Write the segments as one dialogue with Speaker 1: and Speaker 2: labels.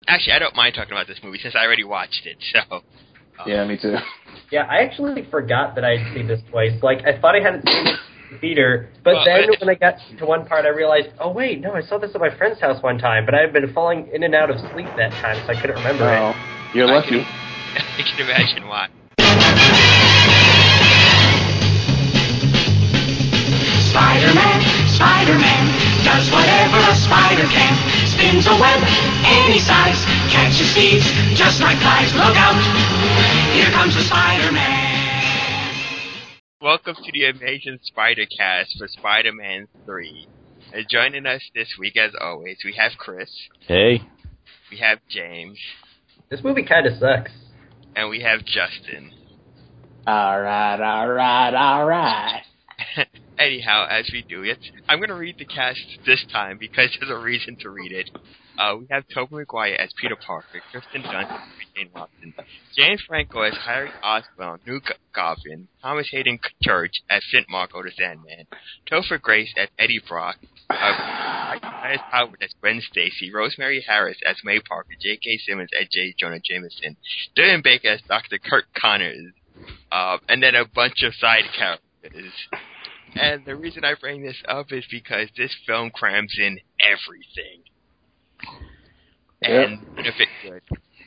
Speaker 1: Actually, I don't mind talking about this movie since I already watched it, so...
Speaker 2: Yeah, me too.
Speaker 3: Yeah, I actually forgot that I'd seen this twice. Like, I thought I hadn't seen it in the theater, but then when I got to one part, I realized, oh wait, no, I saw this at my friend's house one time, but I had been falling in and out of sleep that time, so I couldn't remember it.
Speaker 2: You're lucky.
Speaker 1: I can imagine why.
Speaker 4: Spider-Man, does whatever a spider can. Spins a web any size, catches thieves just like flies. Look out, here comes the Spider-Man.
Speaker 1: Welcome to the Amazing Spider-Cast for Spider-Man 3. Joining us this week, as always, we have Chris.
Speaker 5: Hey.
Speaker 1: We have James.
Speaker 3: This movie kind of sucks.
Speaker 1: And we have Justin.
Speaker 2: Alright.
Speaker 1: Anyhow, as we do it, I'm going to read the cast this time because there's a reason to read it. We have Tobey Maguire as Peter Parker, Kirsten Dunst as Jane Watson, James Franco as Harry Osborn, New Goblin, Thomas Hayden Church as Flint Marko the Sandman, Topher Grace as Eddie Brock, Bryce Howard as Gwen Stacy, Rosemary Harris as May Parker, J.K. Simmons as J. Jonah Jameson, Dylan Baker as Dr. Kirk Connors, and then a bunch of side characters. And the reason I bring this up is because this film crams in everything. And none of it good.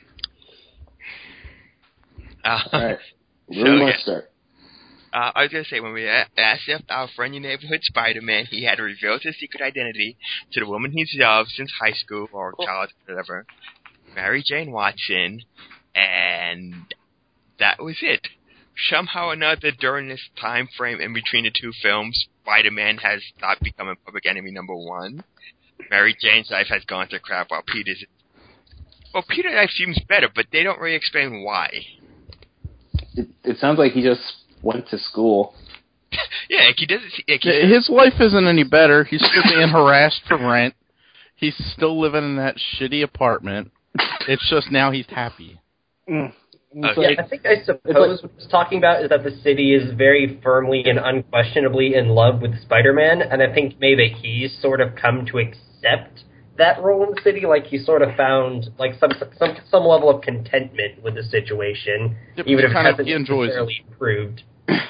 Speaker 2: Alright. Where do you want to start?
Speaker 1: I was going to say, when we asked if our friendly neighborhood Spider-Man, he had revealed his secret identity to the woman he's loved since high school or college or whatever, Mary Jane Watson, and that was it. Somehow or another, during this time frame in between the two films, Spider-Man has not become public enemy number one. Mary Jane's life has gone to crap while Peter's... Well, Peter's life seems better, but they don't really explain why.
Speaker 2: It sounds like he just went to school.
Speaker 1: Yeah, like he doesn't...
Speaker 5: His life isn't any better. He's still being harassed for rent. He's still living in that shitty apartment. It's just now he's happy.
Speaker 3: Okay. Yeah, I think I suppose what it's talking about is that the city is very firmly and unquestionably in love with Spider-Man, and I think maybe he's sort of come to accept that role in the city, like he sort of found like some level of contentment with the situation, even if it hasn't necessarily improved.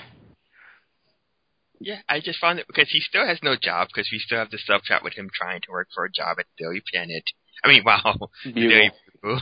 Speaker 1: Yeah, I just found it because he still has no job because we still have the subplot with him trying to work for a job at Daily Planet. I mean, wow. Daily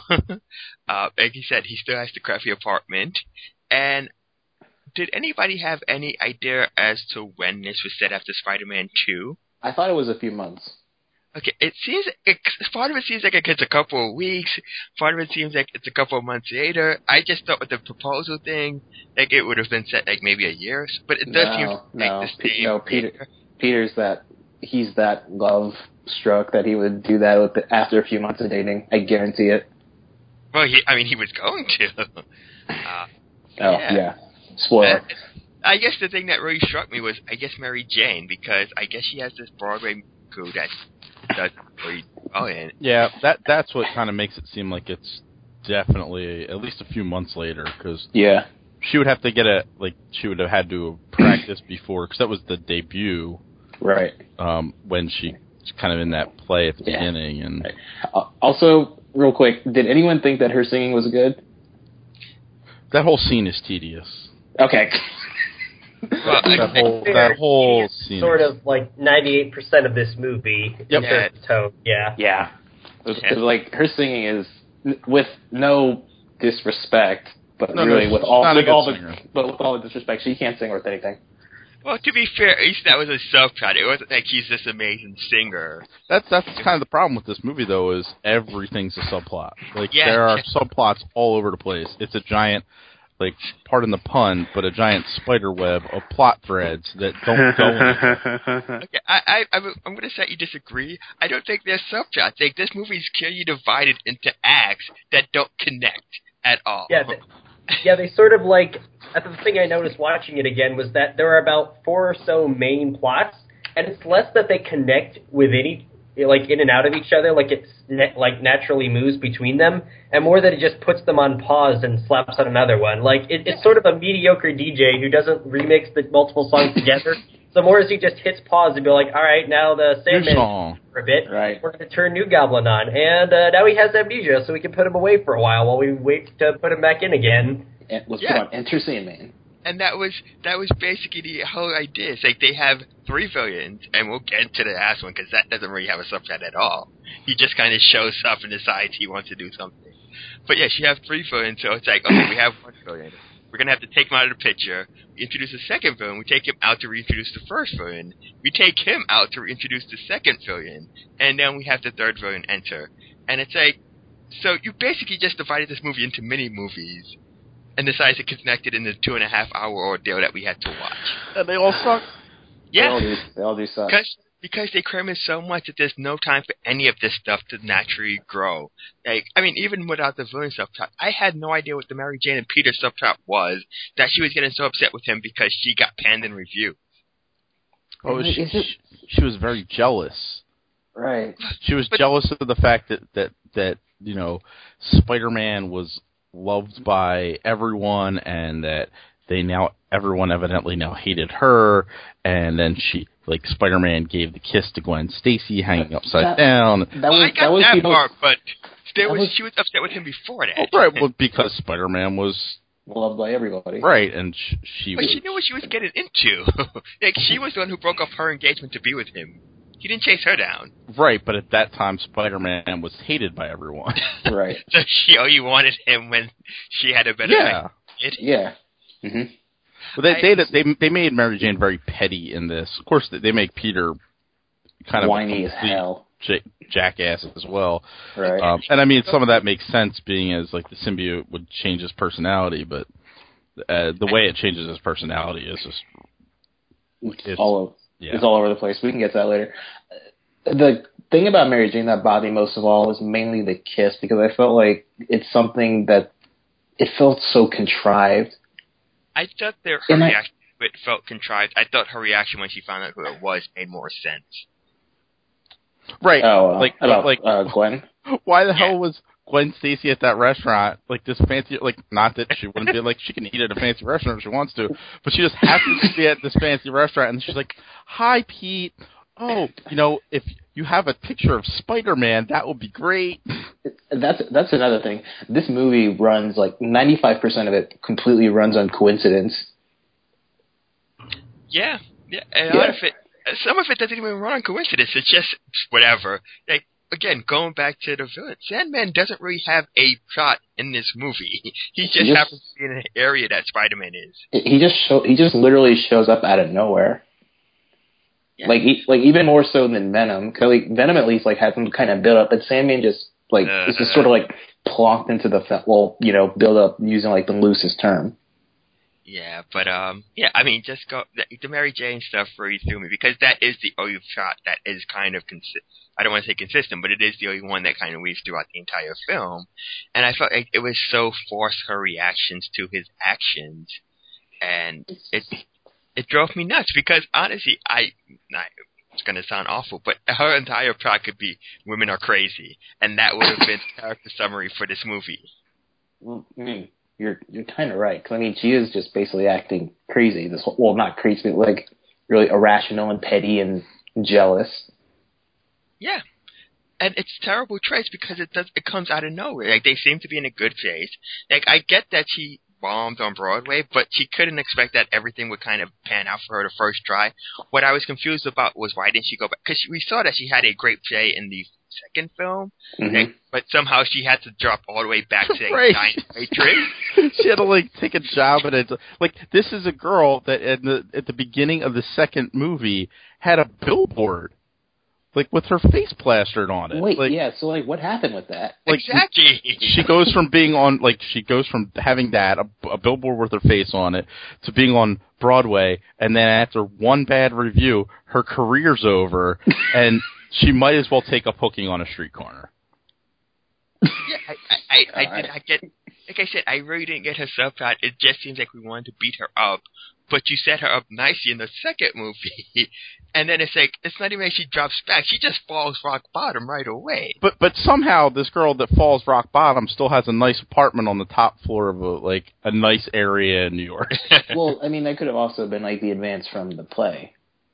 Speaker 1: like he said, he still has the crappy apartment. And did anybody have any idea as to when this was set after Spider-Man 2?
Speaker 2: I thought it was a few months.
Speaker 1: Okay, part of it seems like it's a couple of weeks, part of it seems like it's a couple of months later. I just thought with the proposal thing, like it would have been set like maybe a year, but it does seem like the same.
Speaker 2: Peter's he's that love struck that he would do that after a few months of dating. I guarantee it.
Speaker 1: Well, he was going to.
Speaker 2: Yeah. Spoiler.
Speaker 1: I guess the thing that really struck me was, I guess, Mary Jane, because I guess she has this Broadway crew that does really well in.
Speaker 5: Yeah, that's what kind of makes it seem like it's definitely at least a few months later, because she would have to she would have had to practice before, because that was the debut.
Speaker 2: Right.
Speaker 5: When she was kind of in that play at the beginning. And
Speaker 2: also, real quick, did anyone think that her singing was good?
Speaker 5: That whole scene is tedious.
Speaker 2: Okay.
Speaker 1: Well,
Speaker 5: that whole scene.
Speaker 3: Sort of like 98% of this movie.
Speaker 5: Yep.
Speaker 3: Tone. Yeah.
Speaker 2: Yeah. Like, her singing is, with no disrespect, but with all the disrespect, she can't sing worth anything.
Speaker 1: Well, to be fair, at least that was a subplot. It wasn't like he's this amazing singer.
Speaker 5: That's kind of the problem with this movie, though, is everything's a subplot. There are subplots all over the place. It's a giant, pardon the pun, but a giant spider web of plot threads that don't go anywhere.
Speaker 1: Okay, I'm going to say you disagree. I don't think there's subplots. Like, this movie is clearly divided into acts that don't connect at all.
Speaker 3: Yeah, they sort of the thing I noticed watching it again was that there are about 4 or so main plots, and it's less that they connect with in and out of each other, it's naturally moves between them, and more that it just puts them on pause and slaps on another one. It's sort of a mediocre DJ who doesn't remix the multiple songs together. So Morrissey just hits pause and be like, all right, now the Sandman for a bit.
Speaker 2: Right.
Speaker 3: We're going to turn New Goblin on. And now he has amnesia, so we can put him away for a while we wait to put him back in again.
Speaker 2: Let's put on Enter Sandman.
Speaker 1: And that was basically the whole idea. It's like they have 3 villains, and we'll get to the last one because that doesn't really have a subplot at all. He just kind of shows up and decides he wants to do something. But yeah, she has 3 villains, so it's like, okay, we have 1 villain. We're going to have to take him out of the picture. We introduce the second villain. We take him out to reintroduce the first villain. We take him out to reintroduce the second villain. And then we have the third villain enter. And it's like, so you basically just divided this movie into mini movies and decided to connect it in the 2.5-hour ordeal that we had to watch.
Speaker 5: And they all suck.
Speaker 1: Yeah.
Speaker 2: They all do suck.
Speaker 1: Because they cram in so much that there's no time for any of this stuff to naturally grow. Like, I mean, even without the villain subplot, I had no idea what the Mary Jane and Peter subplot was, that she was getting so upset with him because she got panned in review.
Speaker 5: Oh, she was very jealous.
Speaker 2: Right.
Speaker 5: She was jealous of the fact that you know, Spider-Man was loved by everyone, and that everyone evidently now hated her, and then Spider-Man gave the kiss to Gwen Stacy hanging upside down.
Speaker 1: I got that part, but she was upset with him before that.
Speaker 5: Right, well, because Spider-Man was
Speaker 2: loved by everybody.
Speaker 5: Right, and she
Speaker 1: knew what she was getting into. Like, she was the one who broke up her engagement to be with him. He didn't chase her down.
Speaker 5: Right, but at that time, Spider-Man was hated by everyone.
Speaker 2: Right.
Speaker 1: So she only wanted him when she had a better
Speaker 2: life. Yeah. Mm-hmm.
Speaker 5: Well, they made Mary Jane very petty in this. Of course, they make Peter kind of
Speaker 2: whiny as hell,
Speaker 5: jackass as well.
Speaker 2: Right.
Speaker 5: And I mean, some of that makes sense, being as like the symbiote would change his personality, but the way it changes his personality is just
Speaker 2: it's all over the place. We can get to that later. The thing about Mary Jane that bothered me most of all is mainly the kiss, because I felt like it's something that it felt so contrived.
Speaker 1: I thought her reaction to it felt contrived. I thought her reaction when she found out who it was made more sense.
Speaker 5: Right.
Speaker 2: Gwen?
Speaker 5: Why the hell was Gwen Stacy at that restaurant, like this fancy, like, not that she wouldn't be like, she can eat at a fancy restaurant if she wants to, but she just happens to be at this fancy restaurant, and she's like, "Hi, Pete. Oh, you know, if you have a picture of Spider-Man, that would be great."
Speaker 2: That's another thing. This movie runs, like, 95% of it completely runs on coincidence.
Speaker 1: Yeah. Some of it doesn't even run on coincidence. It's just whatever. Like, again, going back to the villain, Sandman doesn't really have a plot in this movie. He just happens to be in an area that Spider-Man is.
Speaker 2: He just literally shows up out of nowhere. Yeah. Like even more so than Venom. Cause like Venom at least like had some kind of build up, but Sandman just like is just sort of like plonked into the build up using like the loosest term.
Speaker 1: Yeah, but I mean, just go the Mary Jane stuff really threw me, because that is the only shot that is kind of I don't want to say consistent, but it is the only one that kind of weaves throughout the entire film, and I felt like it was so forced, her reactions to his actions, and it drove me nuts, because honestly, it's going to sound awful, but her entire plot could be women are crazy, and that would have been the character summary for this movie.
Speaker 2: Well, you're kind of right, because I mean, she is just basically acting crazy. Not crazy, but like really irrational and petty and jealous.
Speaker 1: Yeah, and it's terrible traits because it comes out of nowhere. Like, they seem to be in a good place. Like, I get that she bombed on Broadway, but she couldn't expect that everything would kind of pan out for her the first try. What I was confused about was, why didn't she go back? Because we saw that she had a great play in the second film, but somehow she had to drop all the way back to a giant Matrix.
Speaker 5: She had to like take a job at it. Like, this is a girl that at the beginning of the second movie had a billboard, like with her face plastered on it.
Speaker 2: Wait, so like, what happened with that?
Speaker 1: Like, exactly.
Speaker 5: She goes from being on, like, having that a billboard with her face on it to being on Broadway, and then after one bad review, her career's over, and she might as well take up hooking on a street corner.
Speaker 1: Yeah, I did not get. Like I said, I really didn't get her subplot. It just seems like we wanted to beat her up, but you set her up nicely in the second movie, and then it's like, it's not even like she drops back. She just falls rock bottom right away.
Speaker 5: But somehow this girl that falls rock bottom still has a nice apartment on the top floor of a nice area in New York.
Speaker 2: Well, I mean, that could have also been like the advance from the play.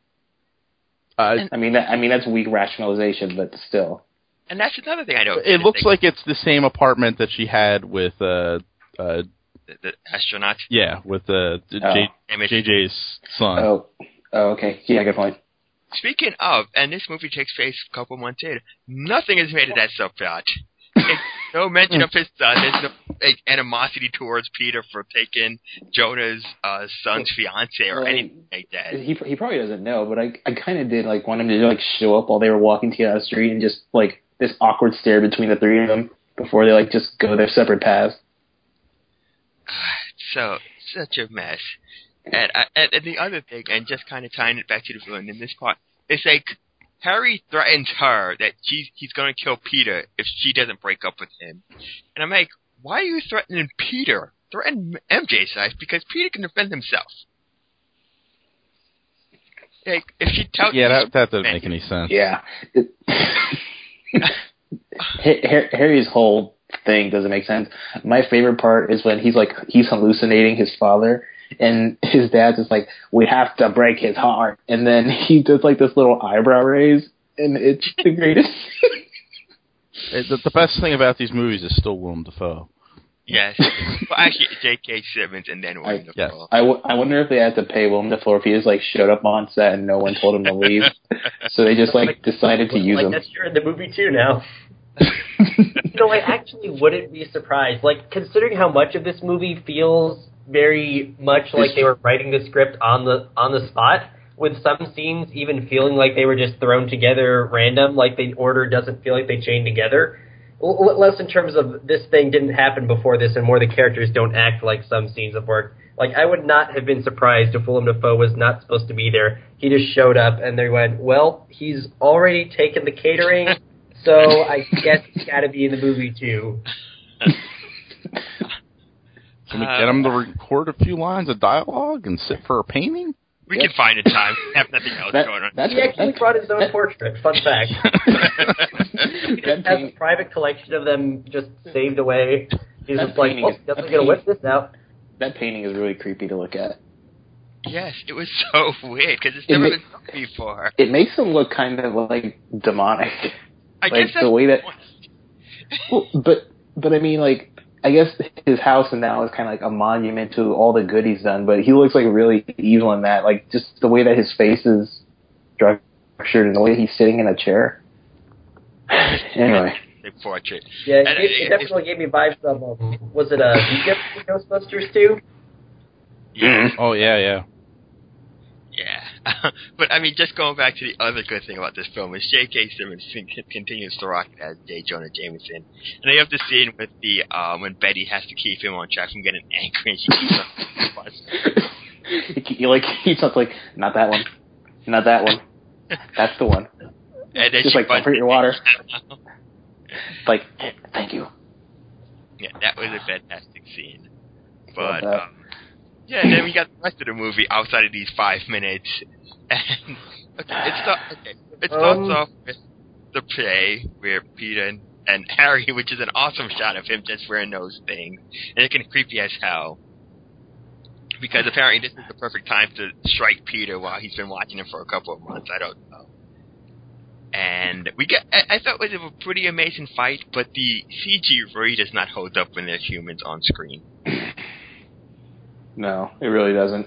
Speaker 2: I mean that's weak rationalization, but still.
Speaker 1: And that's another thing I know.
Speaker 5: It looks like it's the same apartment that she had with
Speaker 1: the astronaut.
Speaker 5: Yeah, with JJ's son.
Speaker 2: Oh, okay. Yeah, good point.
Speaker 1: Speaking of, and this movie takes place a couple months later, nothing is made of that subplot. No mention of his son. There's no animosity towards Peter for taking Jonah's son's fiance or anything like that.
Speaker 2: He probably doesn't know, but I kind of did want him to show up while they were walking together the street and just this awkward stare between the three of them before they just go their separate paths.
Speaker 1: So such a mess. And the other thing, and just kind of tying it back to the villain in this part, it's Harry threatens her that he's going to kill Peter if she doesn't break up with him. And I'm like, why are you threatening Peter? Threaten MJ's life because Peter can defend himself. If she tells
Speaker 5: that doesn't make any sense.
Speaker 2: Yeah. Harry's whole thing doesn't make sense. My favorite part is when he's hallucinating his father. And his dad's just we have to break his heart. And then he does this little eyebrow raise, and it's the greatest.
Speaker 5: The best thing about these movies is still Willem Dafoe.
Speaker 1: Yes. Well, actually, J.K. Simmons and then Willem Dafoe.
Speaker 5: Yes.
Speaker 2: I wonder if they had to pay Willem Dafoe if he just showed up on set and no one told him to leave. So they just decided to use him.
Speaker 3: That's you're in the movie too now. I actually wouldn't be surprised. Considering how much of this movie feels very much like they were writing the script on the spot, with some scenes even feeling like they were just thrown together random, the order doesn't feel like they chained together. Less in terms of this thing didn't happen before this, and more the characters don't act like some scenes of work. I would not have been surprised if Willem Dafoe was not supposed to be there. He just showed up, and they went, well, he's already taken the catering, so I guess he's got to be in the movie too.
Speaker 5: Can we get him to record a few lines of dialogue and sit for a painting?
Speaker 1: We can find a time. We have nothing else going on.
Speaker 3: He actually brought his own portrait. Fun fact. He just has a private collection of them just saved away. He's just guess I'm going to whip this out.
Speaker 2: That painting is really creepy to look at.
Speaker 1: Yes, it was so weird because it's never been done before.
Speaker 2: It makes him look kind of demonic.
Speaker 1: I guess that's
Speaker 2: the way that. Well, but I mean, I guess his house now is kind of a monument to all the good he's done, but he looks really evil in that. Just the way that his face is structured and the way he's sitting in a chair. Anyway.
Speaker 1: Portrait.
Speaker 3: Yeah, it definitely gave me vibes of, was it Egypt Ghostbusters 2?
Speaker 1: Yeah.
Speaker 5: Oh, yeah.
Speaker 1: Yeah. But, I mean, just going back to the other good thing about this film is J.K. Simmons continues to rock it as J. Jonah Jameson. And they have the scene with the, when Betty has to keep him on track from getting angry and she keeps on the bus.
Speaker 2: He sounds not that one. Not that one. That's the one.
Speaker 1: And then
Speaker 2: just comfort your water. Thank you.
Speaker 1: Yeah, that was a fantastic scene. But, yeah, and then we got the rest of the movie outside of these 5 minutes. And it starts off with the play where Peter and Harry, which is an awesome shot of him just wearing those things. And it's creepy as hell. Because apparently this is the perfect time to strike Peter while he's been watching him for a couple of months. I don't know. And I thought it was a pretty amazing fight, but the CG really does not hold up when there's humans on screen.
Speaker 2: No, it really doesn't.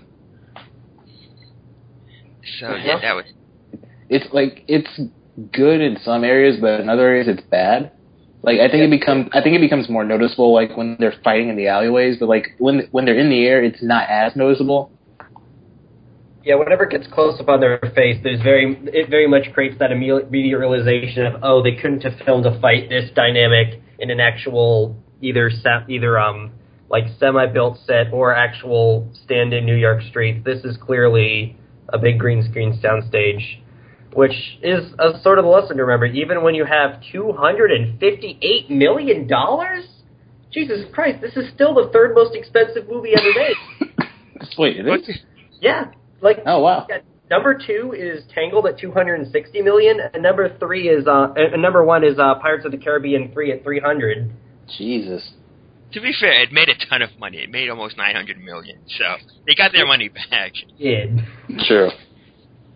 Speaker 1: So yeah, that was.
Speaker 2: It's good in some areas, but in other areas it's bad. I think it becomes more noticeable when they're fighting in the alleyways, but when they're in the air, it's not as noticeable.
Speaker 3: Yeah, whenever it gets close up on their face, it very much creates that immediate realization of they couldn't have filmed a fight this dynamic in an actual either semi-built set or actual stand-in New York streets. This is clearly a big green screen soundstage, which is a sort of a lesson to remember. Even when you have $258 million, Jesus Christ, this is still the third most expensive movie ever made.
Speaker 2: Wait, it is?
Speaker 3: Yeah.
Speaker 2: Oh wow.
Speaker 3: Number 2 is Tangled at $260 million, and number 3 is number 1 is Pirates of the Caribbean 3 at $300.
Speaker 2: Jesus.
Speaker 1: To be fair, it made a ton of money. It made almost $900 million, so they got their money back.
Speaker 3: It did.
Speaker 2: True.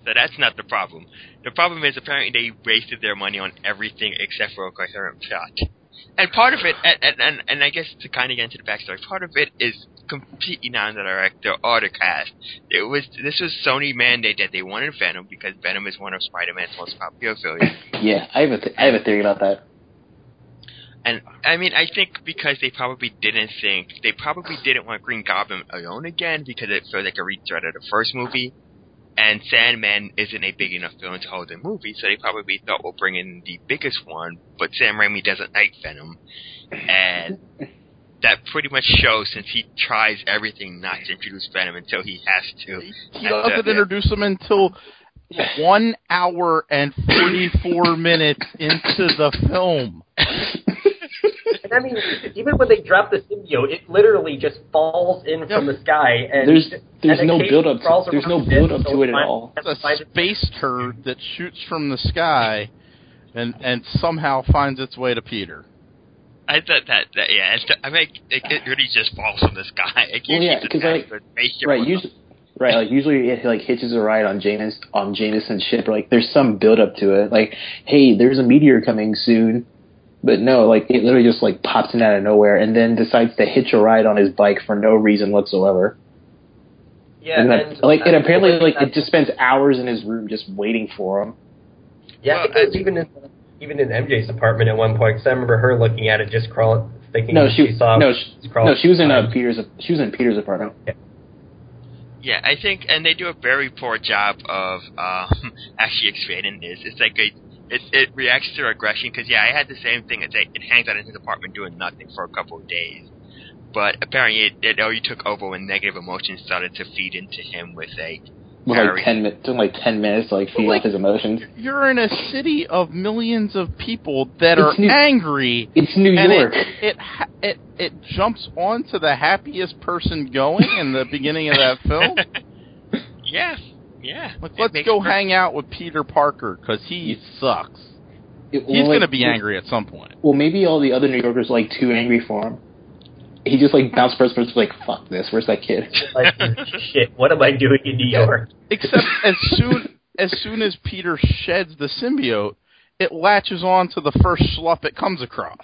Speaker 1: So that's not the problem. The problem is apparently they wasted their money on everything except for a coherent plot. And part of it, and I guess to kind of get into the backstory, part of it is completely not the director or the cast. This was Sony mandate that they wanted Venom because Venom is one of Spider-Man's most popular villains.
Speaker 2: Yeah, I have a theory about that.
Speaker 1: And I mean, I think because they probably didn't want Green Goblin alone again because it felt like a retread of the first movie. And Sandman isn't a big enough villain to hold a movie, so they probably thought we'll bring in the biggest one, but Sam Raimi doesn't like Venom. And that pretty much shows since he tries everything not to introduce Venom until he has to.
Speaker 5: He doesn't introduce him until 1 hour and 44 minutes into the film.
Speaker 3: And I mean, even when they drop the symbiote, it literally just falls in from the sky, and
Speaker 2: there's no build up. There's no build up to it at all.
Speaker 5: It's a space turd that shoots from the sky, and somehow finds its way to Peter.
Speaker 1: I thought that yeah. I mean, it really just falls from the sky. It can't
Speaker 2: usually it like hitches a ride on Jameson's ship. Or, like there's some build up to it. Like, hey, there's a meteor coming soon. But no, like it literally just like pops in out of nowhere and then decides to hitch a ride on his bike for no reason whatsoever.
Speaker 3: Yeah,
Speaker 2: and apparently like it just spends hours in his room just waiting for him.
Speaker 3: Yeah, well, I think it was even in MJ's apartment at one point because I remember her looking at it, just thinking she saw.
Speaker 2: She was in Peter's apartment.
Speaker 3: Yeah.
Speaker 1: Yeah, I think, and they do a very poor job of actually explaining this. It's like it reacts to aggression because I had the same thing. It's like it hangs out in his apartment doing nothing for a couple of days, but apparently it only took over when negative emotions started to feed into him with like 10
Speaker 2: minutes to like feed off his emotions.
Speaker 5: You're in a city of millions of people that are angry.
Speaker 2: It's New York.
Speaker 5: It jumps onto the happiest person going in the beginning of that film.
Speaker 1: Yes. Yeah.
Speaker 5: Like, let's go hang out with Peter Parker, because he sucks. He's going to be angry at some point.
Speaker 2: Well, maybe all the other New Yorkers are, too angry for him. He just, bounced first person, fuck this, where's that kid?
Speaker 3: Shit, what am I doing in New York?
Speaker 5: Except as soon as Peter sheds the symbiote, it latches on to the first schlup it comes across.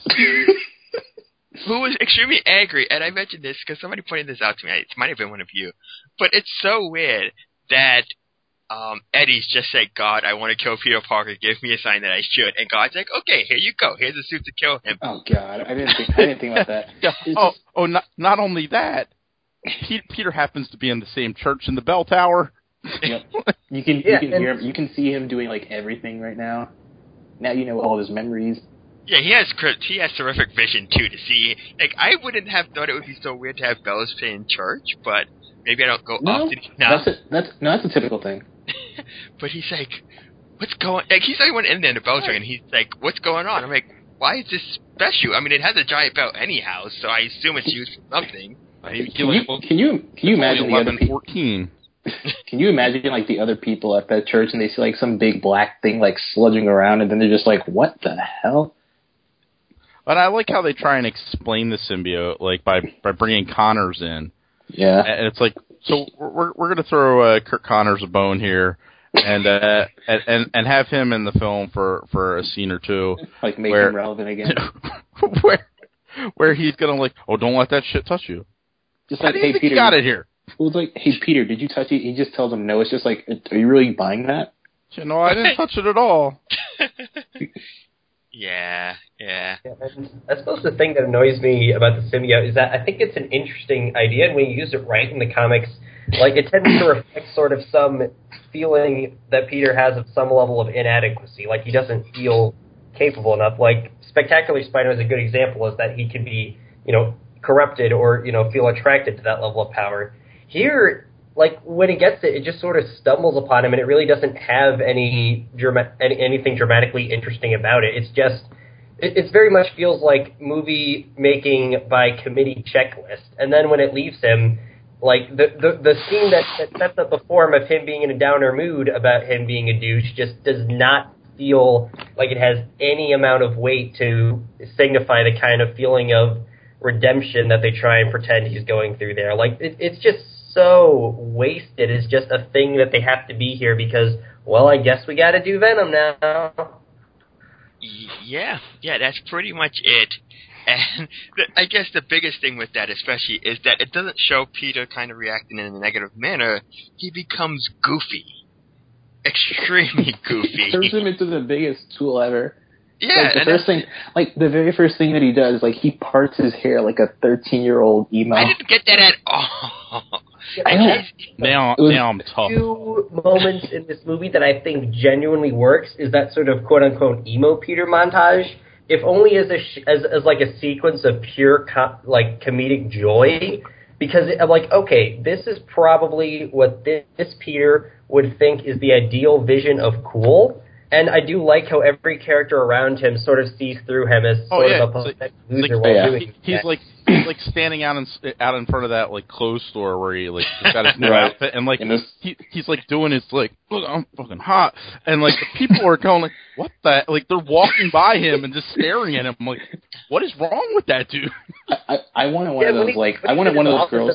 Speaker 1: Who was extremely angry, and I mentioned this because somebody pointed this out to me. It might have been one of you. But it's so weird that Eddie's just said, God, I want to kill Peter Parker. Give me a sign that I should. And God's like, okay, here you go. Here's a suit to kill him.
Speaker 2: Oh, God. I didn't think about that.
Speaker 5: Not only that, Peter happens to be in the same church in the bell tower.
Speaker 2: Yep. You can hear him. You can see him doing, everything right now. Now you know all his memories.
Speaker 1: Yeah, he has terrific vision, too, to see. I wouldn't have thought it would be so weird to have bells play in church, but maybe I don't go often enough.
Speaker 2: That's a typical thing.
Speaker 1: But he's like, what's going... he's the only one in there in the bell ring, and he's like, what's going on? I'm like, why is this special? I mean, it has a giant bell anyhow, so I assume it's used for something.
Speaker 2: Can you imagine
Speaker 5: 11, 14.
Speaker 2: Can you imagine, the other people at that church, and they see, some big black thing, sludging around, and then they're just like, what the hell?
Speaker 5: But I like how they try and explain the symbiote, by bringing Connors in.
Speaker 2: Yeah.
Speaker 5: And it's like, so we're going to throw Kirk Connors a bone here, and have him in the film for a scene or two.
Speaker 2: Make him relevant again.
Speaker 5: Where he's going to oh, don't let that shit touch you.
Speaker 2: Just
Speaker 5: how do you think Peter, you got it here?
Speaker 2: Well, it's like, hey, Peter, did you touch it? He just tells him no. It's just are you really buying that?
Speaker 5: Yeah, no, I didn't touch it at all.
Speaker 1: Yeah.
Speaker 3: And I suppose the thing that annoys me about the symbiote is that I think it's an interesting idea, and when you use it right in the comics, it tends to reflect sort of some feeling that Peter has of some level of inadequacy, he doesn't feel capable enough. Spectacular Spider-Man is a good example, is that he can be, corrupted or, feel attracted to that level of power. Here, when it gets it just sort of stumbles upon him, and it really doesn't have anything dramatically interesting about it. It's just, it very much feels like movie making by committee checklist. And then when it leaves him, the scene that sets up the form of him being in a downer mood about him being a douche just does not feel like it has any amount of weight to signify the kind of feeling of redemption that they try and pretend he's going through there. It's just so wasted as just a thing that they have to be here because, well, I guess we got to do Venom now.
Speaker 1: Yeah, that's pretty much it. And I guess the biggest thing with that especially is that it doesn't show Peter kind of reacting in a negative manner. He becomes goofy. Extremely goofy.
Speaker 2: Turns him into the biggest tool ever.
Speaker 1: Yeah,
Speaker 2: the very first thing that he does, like, he parts his hair like a 13-year-old emo.
Speaker 1: I didn't get that at all.
Speaker 5: Now I'm tough.
Speaker 3: Two moments in this movie that I think genuinely works is that sort of quote-unquote emo Peter montage, if only as like a sequence of pure comedic joy, because I'm like, okay, this is probably what this Peter would think is the ideal vision of cool. And I do like how every character around him sort of sees through him as sort of a pathetic loser while doing
Speaker 5: he's like standing out in front of that like clothes store where he like just got his new outfit and like he's like doing his like, look, I'm fucking hot, and like the people are going like, what the, like they're walking by him and just staring at him. I'm like, what is wrong with that dude?
Speaker 2: I wanted one of those I wanted one of those girls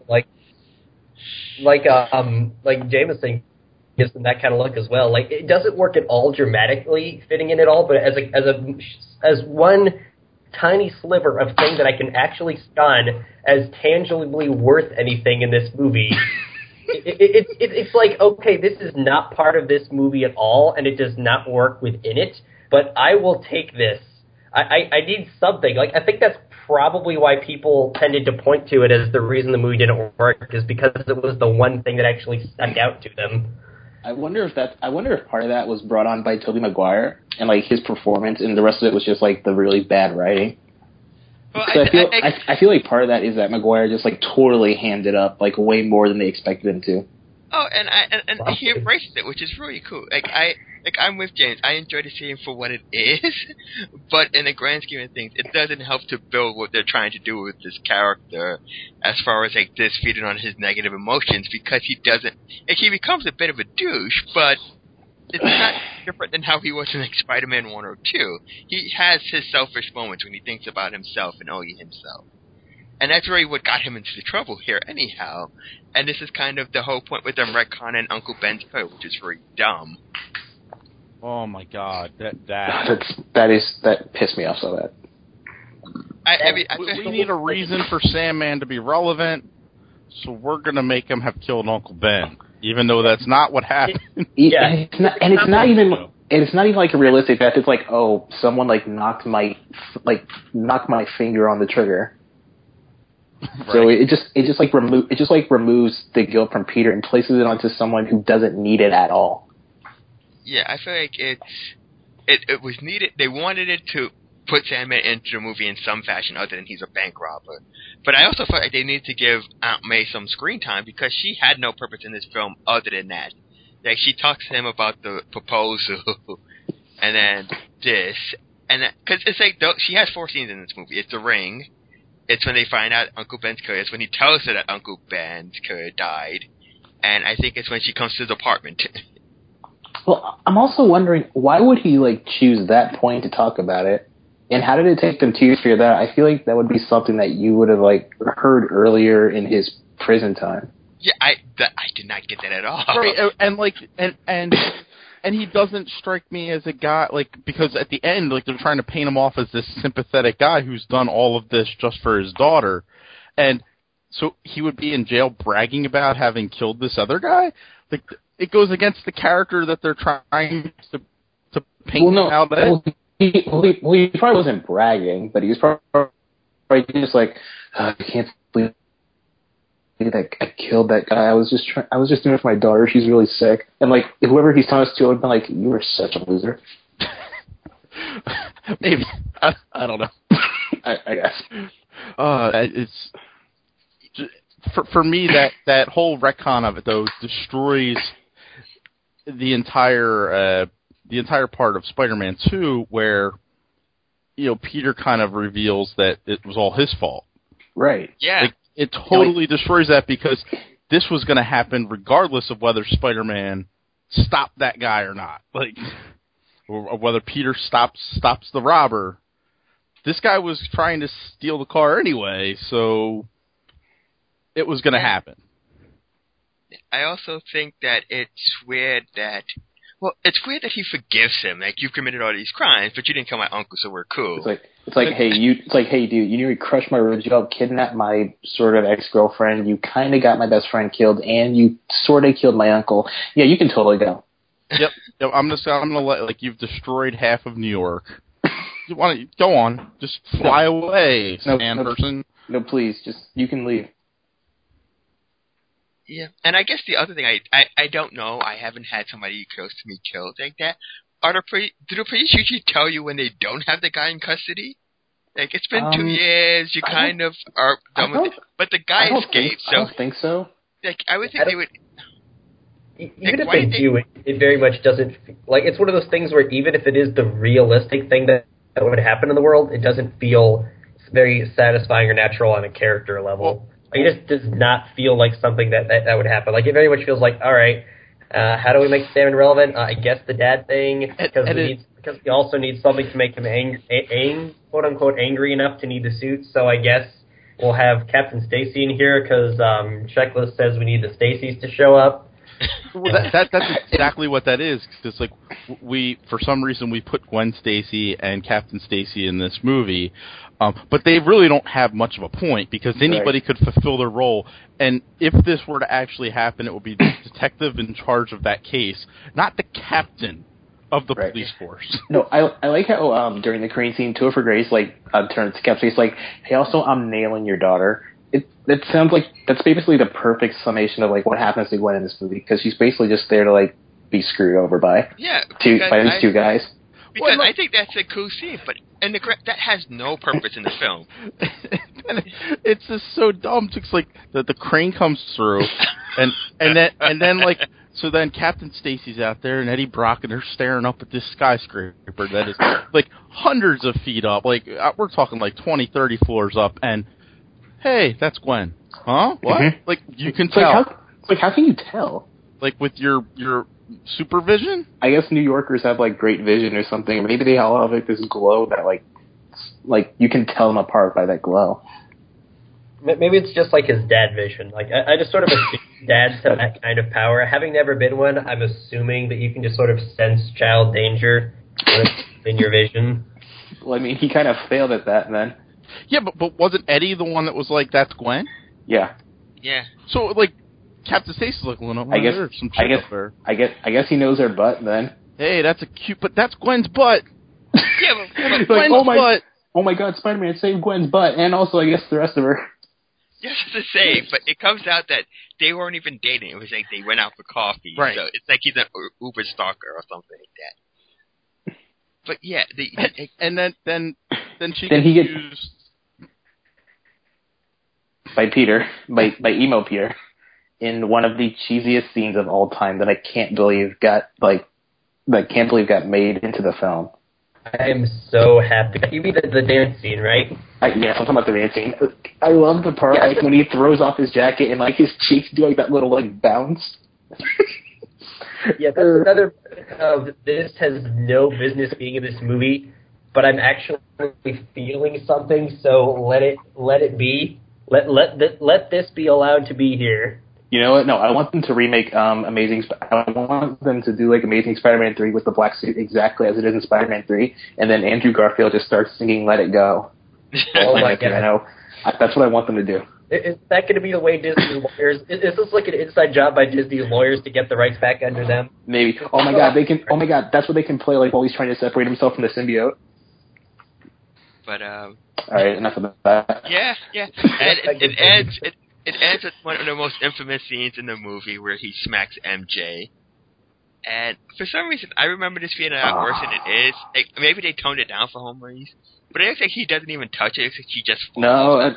Speaker 3: like Jameson gives them that kind of look as well. Like, it doesn't work at all dramatically fitting in at all, but as one tiny sliver of thing that I can actually stun as tangibly worth anything in this movie, it's like, okay, this is not part of this movie at all, and it does not work within it, but I will take this. I need something. Like, I think that's probably why people tended to point to it as the reason the movie didn't work, is because it was the one thing that actually stuck out to them.
Speaker 2: I wonder if part of that was brought on by Tobey Maguire and like his performance, and the rest of it was just like the really bad writing. Well, I feel like part of that is that Maguire just like totally handed up like way more than they expected him to.
Speaker 1: Oh, and he embraced it, which is really cool. I'm with James. I enjoy the scene for what it is, but in the grand scheme of things, it doesn't help to build what they're trying to do with this character, as far as like this feeding on his negative emotions, because he doesn't. Like, he becomes a bit of a douche, but it's not different than how he was in like Spider-Man 1 or 2. He has his selfish moments when he thinks about himself and only himself. And that's really what got him into the trouble here anyhow. And this is kind of the whole point with them retconning Uncle Ben's code, which is really dumb.
Speaker 5: Oh my god, that
Speaker 2: pissed me off so bad.
Speaker 5: We need a reason for Sandman to be relevant, so we're gonna make him have killed Uncle Ben, even though that's not what happened.
Speaker 2: Yeah, it's not even like a realistic death. It's like, oh, someone like knocked my finger on the trigger. Right. So it just removes the guilt from Peter and places it onto someone who doesn't need it at all.
Speaker 1: Yeah, I feel like it was needed. They wanted it to put Sandman into the movie in some fashion other than he's a bank robber. But I also felt like they needed to give Aunt May some screen time because she had no purpose in this film other than that. Like, she talks to him about the proposal and then this. And because it's like, she has 4 scenes in this movie. It's the ring. It's when they find out Uncle Ben's killer. It's when he tells her that Uncle Ben's killer died. And I think it's when she comes to the apartment.
Speaker 2: Well, I'm also wondering, why would he, like, choose that point to talk about it? And how did it take them 2 years to figure that out? I feel like that would be something that you would have, like, heard earlier in his prison time.
Speaker 1: Yeah, I did not get that at all.
Speaker 5: Right, and he doesn't strike me as a guy, like, because at the end, like, they're trying to paint him off as this sympathetic guy who's done all of this just for his daughter. And so he would be in jail bragging about having killed this other guy? Like, it goes against the character that they're trying to paint out as.
Speaker 2: He probably wasn't bragging, but he was probably just like, I can't believe that I killed that guy. I was just doing it for my daughter. She's really sick. And like, whoever he's telling us to, I've been like, you are such a loser.
Speaker 5: Maybe. I don't know.
Speaker 2: I guess.
Speaker 5: It's for me that whole retcon of it though destroys the entire part of Spider-Man 2 where, you know, Peter kind of reveals that it was all his fault.
Speaker 2: Right.
Speaker 1: Yeah.
Speaker 5: Like, it totally destroys that because this was going to happen regardless of whether Spider-Man stopped that guy or not. Like, or whether Peter stops the robber. This guy was trying to steal the car anyway, so it was going to happen.
Speaker 1: I also think that it's weird that he forgives him. Like, you committed all these crimes, but you didn't kill my uncle, so we're cool.
Speaker 2: It's like, hey, dude, you nearly crushed my job, kidnapped my sort of ex-girlfriend, you kind of got my best friend killed, and you sort of killed my uncle. Yeah, you can totally go.
Speaker 5: Yep. I'm gonna let, like, you've destroyed half of New York. You want to go on? Just fly away, person.
Speaker 2: No, please, you can leave.
Speaker 1: Yeah, and I guess the other thing, I don't know, I haven't had somebody close to me killed like that. Do the police usually tell you when they don't have the guy in custody? Like, it's been 2 years, you kind of are done with it. But the guy escaped, so...
Speaker 2: I don't think so.
Speaker 1: Like, I would think they would...
Speaker 3: Even if they do, it very much doesn't... Like, it's one of those things where even if it is the realistic thing that would happen in the world, it doesn't feel very satisfying or natural on a character level. Like, it just does not feel like something that would happen. Like, it very much feels like, all right, how do we make Sam relevant? I guess the dad thing, because we also need something to make him quote-unquote angry enough to need the suit, so I guess we'll have Captain Stacy in here, because Checklist says we need the Stacys to show up.
Speaker 5: Well, that's exactly what that is. Because, like, for some reason, we put Gwen Stacy and Captain Stacy in this movie, but they really don't have much of a point because anybody could fulfill their role. And if this were to actually happen, it would be the detective in charge of that case, not the captain of the police force.
Speaker 2: No, I like how during the crane scene, Topher Grace turns to Captain Stacy like, "Hey, also, I'm nailing your daughter." It sounds like that's basically the perfect summation of like what happens to Gwen in this movie, because she's basically just there to like be screwed over by these two guys.
Speaker 1: Because I think that's a cool scene, but that has no purpose in the film.
Speaker 5: It's just so dumb. It's like the crane comes through, and then like so then Captain Stacy's out there and Eddie Brock and they're staring up at this skyscraper that is like hundreds of feet up. Like we're talking like 20, 30 floors up, and hey, that's Gwen. Huh? What?
Speaker 2: Mm-hmm.
Speaker 5: Like, you can tell.
Speaker 2: How can you tell?
Speaker 5: Like, with your supervision?
Speaker 2: I guess New Yorkers have, like, great vision or something. Maybe they all have, like, this glow that, like you can tell them apart by that glow.
Speaker 3: Maybe it's just, like, his dad vision. Like, I just sort of assume dads have that kind of power. Having never been one, I'm assuming that you can just sort of sense child danger in your vision.
Speaker 2: Well, I mean, he kind of failed at that, then.
Speaker 5: Yeah, but wasn't Eddie the one that was like, that's Gwen?
Speaker 2: Yeah.
Speaker 1: Yeah.
Speaker 5: So, like, Captain Stacy's like, well, no,
Speaker 2: I guess he knows her butt, then.
Speaker 5: Hey, that's but that's Gwen's butt.
Speaker 1: Yeah, but
Speaker 5: Gwen's butt.
Speaker 2: Oh my God, Spider-Man saved Gwen's butt, and also, I guess, the rest of her.
Speaker 1: Yes, to say, but it comes out that they weren't even dating. It was like they went out for coffee.
Speaker 5: Right.
Speaker 1: So it's like he's an Uber stalker or something like that. But yeah, then he gets used
Speaker 2: by emo Peter in one of the cheesiest scenes of all time that I can't believe got made into the film.
Speaker 3: I am so happy. You mean the dance scene, right?
Speaker 2: Yes, I'm talking about the dance scene. I love the part when he throws off his jacket and like his cheeks do like that little like bounce.
Speaker 3: Yeah, that's another. This has no business being in this movie, but I'm actually feeling something. So let it be. Let this be allowed to be here.
Speaker 2: You know what? No, I want them to remake I want them to do like Amazing Spider-Man 3 with the black suit exactly as it is in Spider-Man 3, and then Andrew Garfield just starts singing "Let It Go."
Speaker 3: Oh my God!
Speaker 2: That's what I want them to do.
Speaker 3: Is that going to be the way Disney's lawyers? Is this like an inside job by Disney's lawyers to get the rights back under them?
Speaker 2: Maybe. Oh my God! Oh my God! That's what they can play like while he's trying to separate himself from the symbiote.
Speaker 1: But
Speaker 2: all right, enough of that.
Speaker 1: Yeah. And it ends with one of the most infamous scenes in the movie where he smacks MJ. And for some reason, I remember this being a lot worse than it is. Like, maybe they toned it down for home reasons. But it looks like he doesn't even touch it. It looks like he just falls.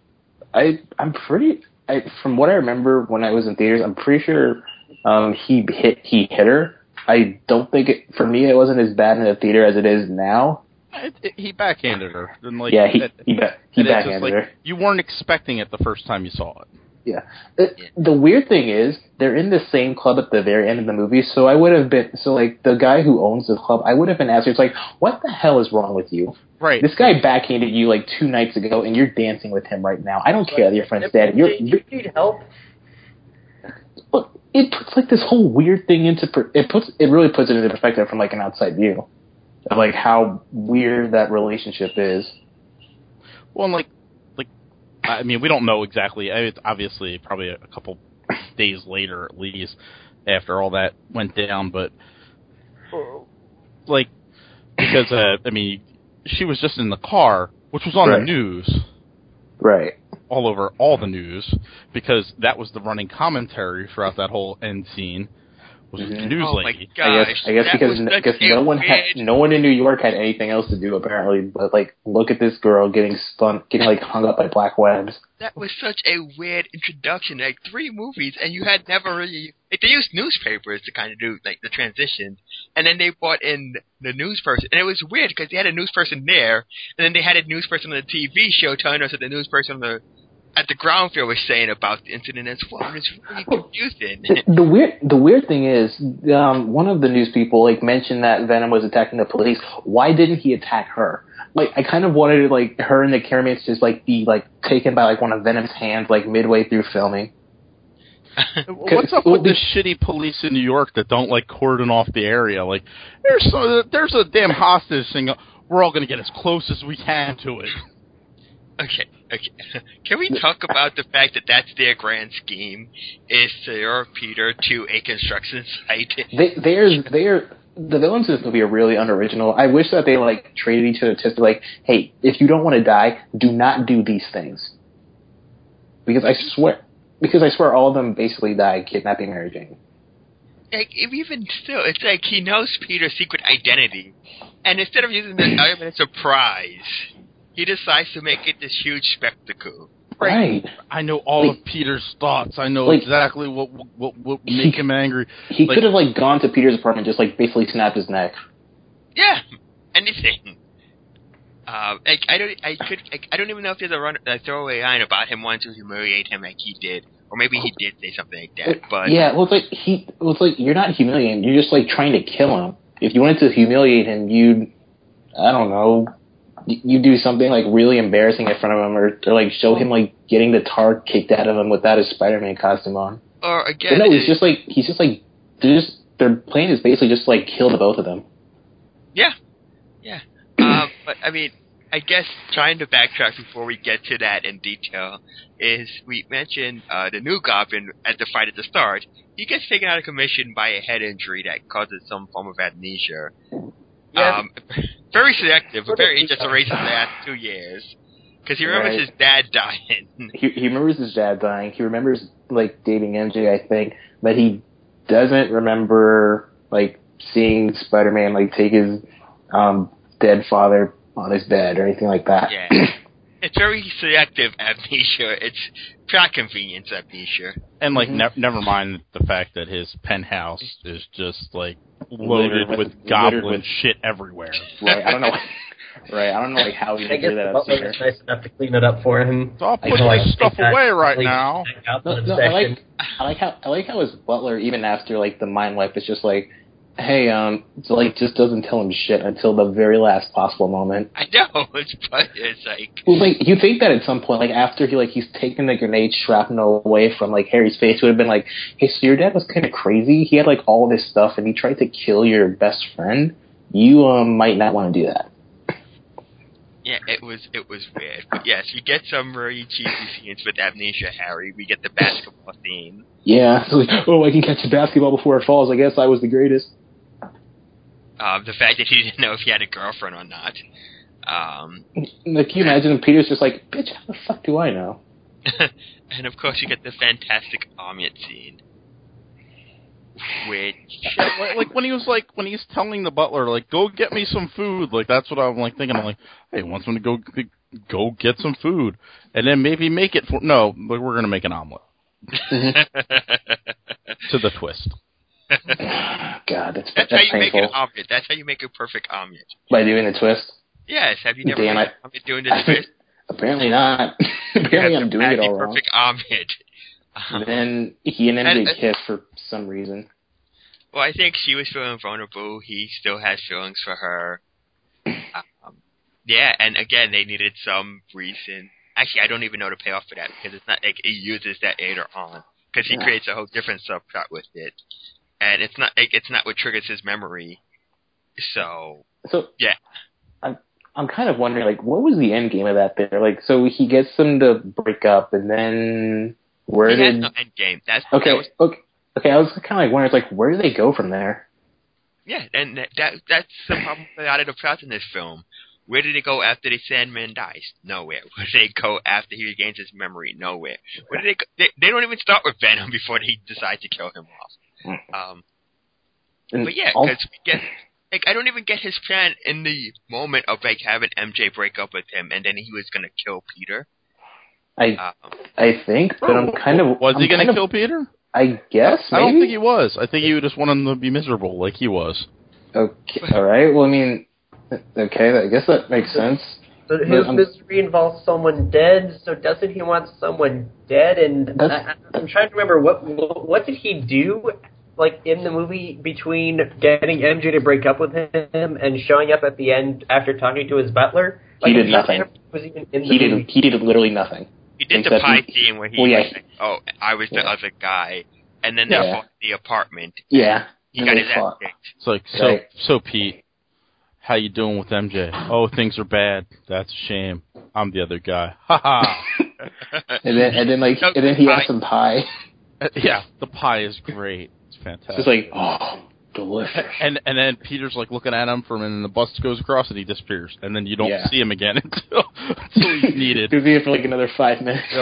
Speaker 2: No, from what I remember when I was in theaters, I'm pretty sure he hit her. I don't think for me it wasn't as bad in the theater as it is now.
Speaker 5: He backhanded her. And like,
Speaker 2: yeah, he backhanded her.
Speaker 5: You weren't expecting it the first time you saw it.
Speaker 2: Yeah. The weird thing is, they're in the same club at the very end of the movie, so I would have been, the guy who owns the club, I would have been asked, it's like, what the hell is wrong with you?
Speaker 5: Right.
Speaker 2: This guy backhanded you like 2 nights ago, and you're dancing with him right now. I don't care that your friend's dead.
Speaker 3: You need help?
Speaker 2: Look, it puts like this whole weird thing it really puts it into perspective from like an outside view of like how weird that relationship is.
Speaker 5: Well, like I mean, we don't know exactly. It's obviously probably a couple days later, at least, after all that went down. But like, because I mean, she was just in the car, which was on the news,
Speaker 2: right?
Speaker 5: All over all the news, because that was the running commentary throughout that whole end scene. Was the news lady?
Speaker 1: My gosh,
Speaker 2: I guess because no one in New York had anything else to do apparently, but like look at this girl getting like hung up by black webs.
Speaker 1: That was such a weird introduction. Like 3 movies, and you had never really like they used newspapers to kind of do like the transition, and then they brought in the news person, and it was weird because they had a news person there, and then they had a news person on the TV show telling us that the news person at the ground floor was saying about the incident as well. It's really confusing.
Speaker 2: The weird thing is, one of the news people like mentioned that Venom was attacking the police. Why didn't he attack her? Like, I kind of wanted like her and the cameraman to just like be like taken by like one of Venom's hands like midway through filming.
Speaker 5: What's up with the shitty police in New York that don't like cordon off the area? Like, there's a damn hostage thing. We're all going to get as close as we can to it.
Speaker 1: Okay. Can we talk about the fact that that's their grand scheme, is to lure Peter to a construction site?
Speaker 2: The villains in this movie are really unoriginal. I wish that they like traded each other to like, hey, if you don't want to die, do not do these things. Because I swear all of them basically died kidnapping Mary Jane.
Speaker 1: Like, even still, it's like he knows Peter's secret identity, and instead of using the element of surprise, he decides to make it this huge spectacle.
Speaker 2: Right.
Speaker 5: I know all of Peter's thoughts. I know exactly what make him angry.
Speaker 2: He could have like gone to Peter's apartment, just like basically snapped his neck.
Speaker 1: Yeah, anything. I don't even know if there's a throwaway line about him wanting to humiliate him like he did, or maybe he did say something like that. But
Speaker 2: yeah, it's like you're not humiliating him. You're just like trying to kill him. If you wanted to humiliate him, I don't know. You do something like really embarrassing in front of him, or like show him like getting the tar kicked out of him without his Spider-Man costume on.
Speaker 1: Or again,
Speaker 2: but no, their plan is basically just like kill the both of them.
Speaker 1: Yeah. But I mean, I guess trying to backtrack before we get to that in detail is we mentioned the new Goblin at the fight at the start. He gets taken out of commission by a head injury that causes some form of amnesia. Yeah. Very selective, but very just erased the last 2 years. Because he remembers his dad dying.
Speaker 2: He remembers his dad dying. He remembers, like, dating MJ, I think. But he doesn't remember, like, seeing Spider-Man, like, take his dead father on his bed or anything like that.
Speaker 1: Yeah. It's very selective amnesia. It's plot convenience amnesia.
Speaker 5: And, like, never mind the fact that his penthouse is just, like, loaded with goblin shit everywhere.
Speaker 2: Right, I don't know. Right, I don't know like how he did that.
Speaker 3: I guess the nice enough to clean it up for him.
Speaker 5: So I'll put my stuff away right now.
Speaker 2: I like how his butler, even after like the mind wipe, is just like, hey, like just doesn't tell him shit until the very last possible moment.
Speaker 1: I know, it's like.
Speaker 2: Well, like you think that at some point, like after he's taken the grenade shrapnel away from like Harry's face, would have been like, hey, so your dad was kind of crazy. He had like all this stuff, and he tried to kill your best friend. You might not want to do that.
Speaker 1: Yeah, it was weird. But yes, you get some really cheesy scenes with Amnesia Harry. We get the basketball scene.
Speaker 2: Yeah, so like, oh, I can catch a basketball before it falls. I guess I was the greatest.
Speaker 1: The fact that he didn't know if he had a girlfriend or not.
Speaker 2: Like, can you imagine Peter's just like, bitch, how the fuck do I know?
Speaker 1: And of course you get the fantastic Omniot scene. Which
Speaker 5: like when he's telling the butler like go get me some food, like that's what I'm like thinking. I'm like, hey, he wants him to go get some food and then maybe make it for like we're gonna make an omelet. To the twist.
Speaker 2: God, that's
Speaker 1: how you
Speaker 2: painful.
Speaker 1: Make an omelet. That's how you make a perfect omelet.
Speaker 2: By doing the twist?
Speaker 1: Yes. Have you never made an omelet doing the twist?
Speaker 2: Apparently not. Apparently I'm doing it all wrong.
Speaker 1: Perfect omelet.
Speaker 2: Then he and MJ kiss for some reason.
Speaker 1: Well, I think she was feeling vulnerable. He still has feelings for her. Yeah, and again, they needed some reason. Actually, I don't even know the payoff for that because it's not like it uses that later on. because he creates a whole different subplot with it, and it's not what triggers his memory. So yeah.
Speaker 2: I'm kind of wondering, like, what was the end game of that there? Like, so he gets them to break up, and then where
Speaker 1: he
Speaker 2: did...
Speaker 1: has no end game.
Speaker 2: Okay. I was kind of like wondering, like, where do they go from there?
Speaker 1: Yeah, and that's the problem with a lot of the plots in this film. Where did they go after the Sandman dies? Nowhere. Where did they go after he regains his memory? Nowhere. Where did they don't even start with Venom before they decide to kill him off. But yeah, because we get... Like, I don't even get his plan in the moment of, like, having MJ break up with him, and then he was gonna kill Peter.
Speaker 2: I think, but I'm kind of...
Speaker 5: Was he gonna kill Peter?
Speaker 2: I guess,
Speaker 5: I don't think he was. I think he just wanted him to be miserable, like he was.
Speaker 2: Okay, alright, well, I mean... Okay, I guess that makes sense.
Speaker 3: But his misery involves someone dead, so doesn't he want someone dead? And I'm trying to remember, what did he do... like, in the movie, between getting MJ to break up with him and showing up at the end after talking to his butler? Like,
Speaker 2: he did nothing. He did literally nothing.
Speaker 1: He did the pie scene where he was like, oh, I was the other guy. And then they fought in the apartment.
Speaker 2: Yeah.
Speaker 1: He got his ass kicked.
Speaker 5: It's like, so Pete, how you doing with MJ? Oh, things are bad. That's a shame. I'm the other guy. Ha ha.
Speaker 2: and then he asked some pie.
Speaker 5: Yeah, the pie is great. Fantastic.
Speaker 2: Just like, oh, delicious.
Speaker 5: And then Peter's like looking at him and the bus goes across and he disappears. And then you don't see him again until he's needed.
Speaker 2: He'll be here for like another 5 minutes.
Speaker 5: Yep.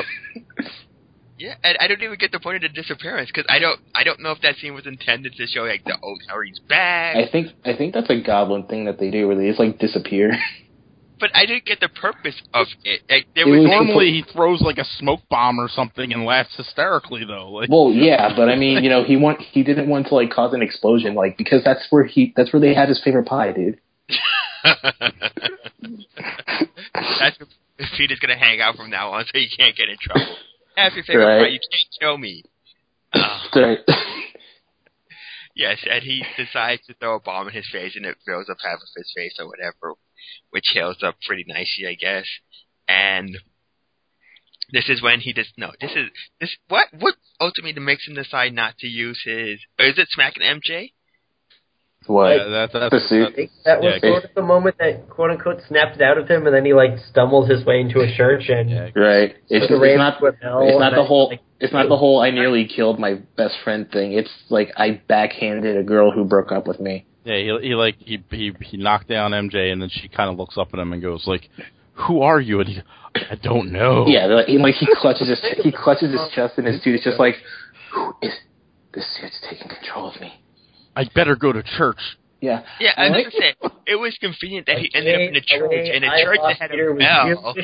Speaker 1: Yeah, and I don't even get the point of the disappearance, because I don't know if that scene was intended to show, like, how he's back.
Speaker 2: I think that's a Goblin thing that they do, where they just, like, disappear.
Speaker 1: But I didn't get the purpose of it. Like,
Speaker 5: normally he throws like a smoke bomb or something and laughs hysterically, though. Like,
Speaker 2: well, yeah, but I mean, you know, he didn't want to like cause an explosion, like, because that's where they had his favorite pie, dude.
Speaker 1: That's if Peter's gonna hang out from now on, so you can't get in trouble. Have your favorite pie, you can't kill me.
Speaker 2: Right.
Speaker 1: Yes, and he decides to throw a bomb in his face, and it fills up half of his face or whatever, which heals up pretty nicely, I guess. And this is when he what ultimately makes him decide not to use his... Or is it smacking MJ?
Speaker 2: What?
Speaker 5: That's
Speaker 2: the suit.
Speaker 3: That was sort of the moment that quote unquote snapped out of him, and then he like stumbles his way into a church and
Speaker 2: right. It's not the whole I nearly killed my best friend thing. It's like I backhanded a girl who broke up with me.
Speaker 5: Yeah, he knocked down MJ, and then she kind of looks up at him and goes like, "Who are you?" And I don't know.
Speaker 2: Yeah, he clutches his chest, and his suit is just like, "Who is this? Suit's taking control of me.
Speaker 5: I better go to church."
Speaker 1: Yeah, I was going to say, it was convenient that he ended up in a church, and a church that had a bell.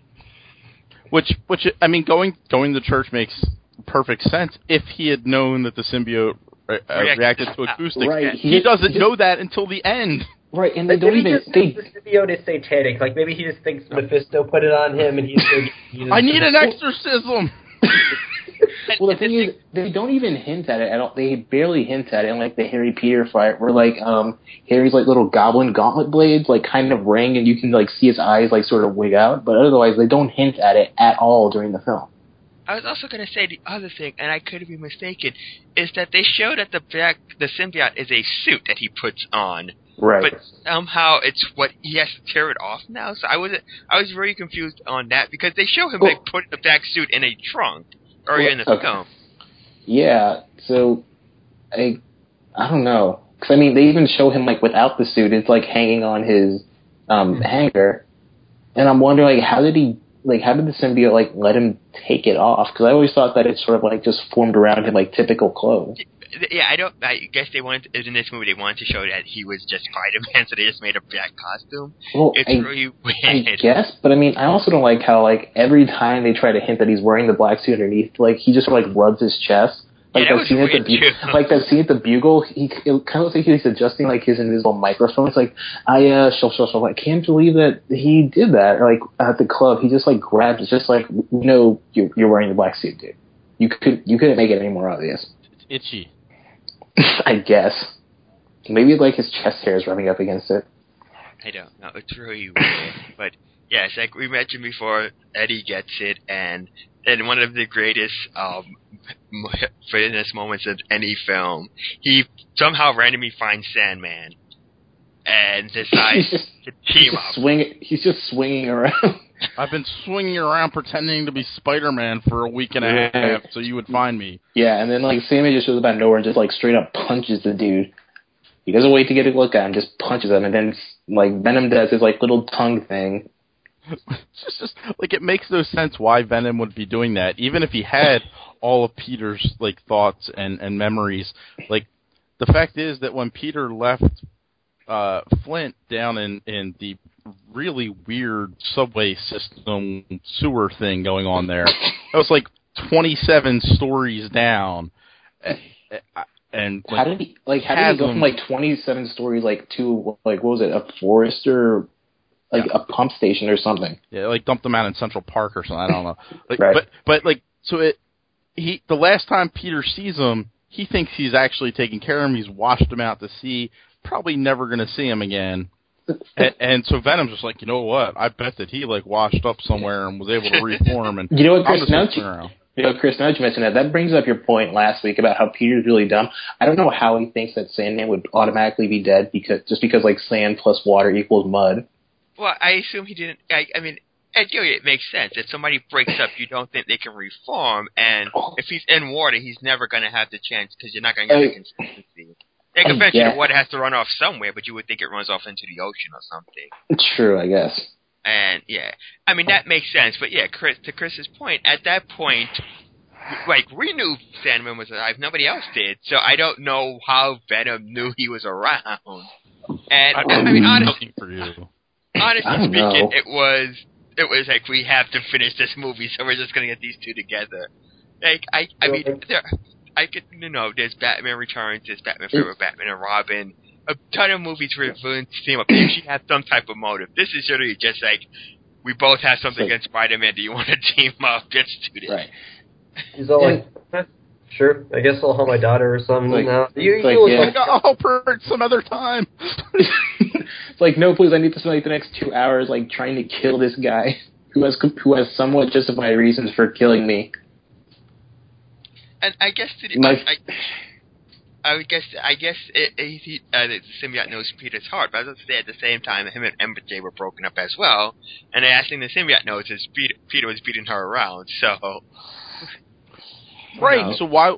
Speaker 5: Which I mean, going to church makes perfect sense if he had known that the symbiote reacted to acoustic.
Speaker 2: Right.
Speaker 5: He doesn't know that until the end.
Speaker 2: Right, and they don't even...
Speaker 3: The symbiote is satanic. Like, maybe he just thinks Mephisto put it on him, and he's...
Speaker 5: I need an exorcism!
Speaker 2: Well, the thing is, they don't even hint at it at all. They barely hint at it in, like, the Harry Peter fight, where, like, Harry's, like, little goblin gauntlet blades, like, kind of ring, and you can, like, see his eyes, like, sort of wig out, but otherwise, they don't hint at it at all during the film.
Speaker 1: I was also going to say the other thing, and I could be mistaken, is that they show that the symbiote is a suit that he puts on.
Speaker 2: Right.
Speaker 1: But somehow it's what he has to tear it off now. So I was very confused on that, because they show him like put the black suit in a trunk earlier in the film.
Speaker 2: Yeah. So I don't know, because I mean they even show him like without the suit. It's like hanging on his hanger, and I'm wondering like how did the symbiote like let him take it off? Because I always thought that it sort of like just formed around him like typical clothes.
Speaker 1: Yeah, I guess they wanted in this movie they wanted to show that he was just Spider-Man, so they just made a black costume.
Speaker 2: Well,
Speaker 1: it's really weird.
Speaker 2: I guess, but I mean, I also don't like how like every time they try to hint that he's wearing the black suit underneath, like he just like rubs his chest. Like
Speaker 1: that scene at
Speaker 2: that scene at the Bugle, it kind of looks like he's adjusting like his invisible microphone. It's like I can't believe that he did that. Or, like at the club, he just like grabs. It's just like you're wearing the black suit, dude. You couldn't make it any more obvious.
Speaker 5: It's itchy.
Speaker 2: I guess. Maybe like his chest hair is rubbing up against it.
Speaker 1: I don't know. It's really weird. But yes, like we mentioned before, Eddie gets it, and one of the greatest villainous moments of any film. He somehow randomly finds Sandman and decides to team up.
Speaker 2: He's just swinging around.
Speaker 5: I've been swinging around pretending to be Spider-Man for a week and a half so you would find me.
Speaker 2: Yeah, and then like Sandman just shows up out of nowhere and just like straight up punches the dude. He doesn't wait to get a look at him, just punches him, and then like Venom does his like little tongue thing.
Speaker 5: It's just like it makes no sense why Venom would be doing that, even if he had all of Peter's like thoughts and memories. Like the fact is that when Peter left Flint down in the really weird subway system sewer thing going on there, that was like 27 stories down. And
Speaker 2: how did he go from like 27 stories like to like what was it, a forest or like a pump station or something?
Speaker 5: Yeah, like dumped them out in Central Park or something. I don't know. Like,
Speaker 2: right.
Speaker 5: But like so the last time Peter sees him, he thinks he's actually taking care of him. He's washed him out to sea. Probably never going to see him again. And so Venom's just like, you know what? I bet that he like washed up somewhere and was able to reform. And
Speaker 2: you know what, Chris? Now that you mentioned that brings up your point last week about how Peter's really dumb. I don't know how he thinks that Sandman would automatically be dead because like sand plus water equals mud.
Speaker 1: Well, I assume he didn't. I mean, it makes sense. If somebody breaks up, you don't think they can reform, and if he's in water, he's never going to have the chance because you're not going to get the consistency. Like, eventually the water has to run off somewhere, but you would think it runs off into the ocean or something.
Speaker 2: It's true, I guess.
Speaker 1: And, yeah. I mean, that makes sense. But, yeah, to Chris's point, at that point, like, we knew Sandman was alive. Nobody else did. So I don't know how Venom knew he was around. And, I mean, honestly speaking, it was like, we have to finish this movie, so we're just going to get these two together. Like, I mean, there's Batman Returns, there's Batman Forever, Batman and Robin, a ton of movies where villains team up. They usually have some type of motive. This is literally just like, we both have something against Spider-Man. Do you want to team up? Let's do this.
Speaker 2: Right.
Speaker 3: He's all like, sure, I guess I'll help my daughter or something now.
Speaker 5: I'll help her some other time.
Speaker 2: It's like, no, please, I need to spend like the next 2 hours like trying to kill this guy who has somewhat justified reasons for killing me.
Speaker 1: And I guess the symbiote knows Peter's heart, but I was going to say at the same time, him and MJ were broken up as well, and the last thing the symbiote knows is Peter was beating her around, so...
Speaker 5: Right, so why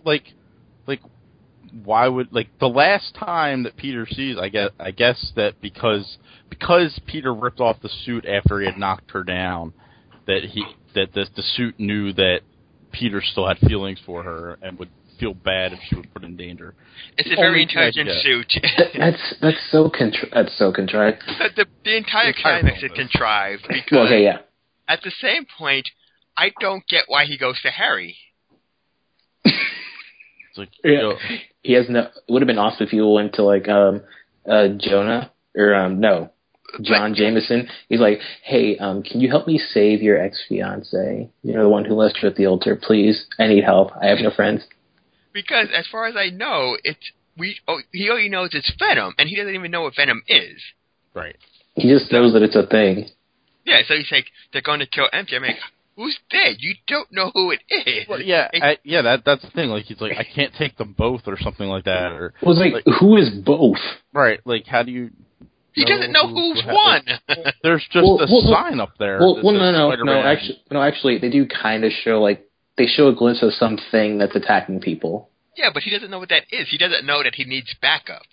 Speaker 5: would, like, the last time that Peter sees, I guess that because Peter ripped off the suit after he had knocked her down, that the suit knew that Peter still had feelings for her and would feel bad if she was put in danger.
Speaker 1: It's a very intelligent suit.
Speaker 2: That's so contrived.
Speaker 1: The entire climax is contrived because at the same point, I don't get why he goes to Harry.
Speaker 5: It's like,
Speaker 2: he has no. It would have been awesome if he went to like Jonah or John Jameson. He's like, hey, can you help me save your ex-fiance? You know, the one who left you at the altar. Please, I need help. I have no friends.
Speaker 1: Because as far as I know, he only knows it's Venom, and he doesn't even know what Venom is.
Speaker 5: Right.
Speaker 2: He just knows that it's a thing.
Speaker 1: Yeah, so he's like, they're going to kill MJ. I'm like, who's dead? You don't know who it is.
Speaker 5: Well, that's the thing. Like, he's like, I can't take them both or something like that. Or
Speaker 2: well, it's like, who is both?
Speaker 5: Right. Like, how do you?
Speaker 1: He doesn't know who's one.
Speaker 5: There's just a sign up there.
Speaker 2: No. Actually, they do kind of show they show a glimpse of something that's attacking people.
Speaker 1: Yeah, but he doesn't know what that is. He doesn't know that he needs backup.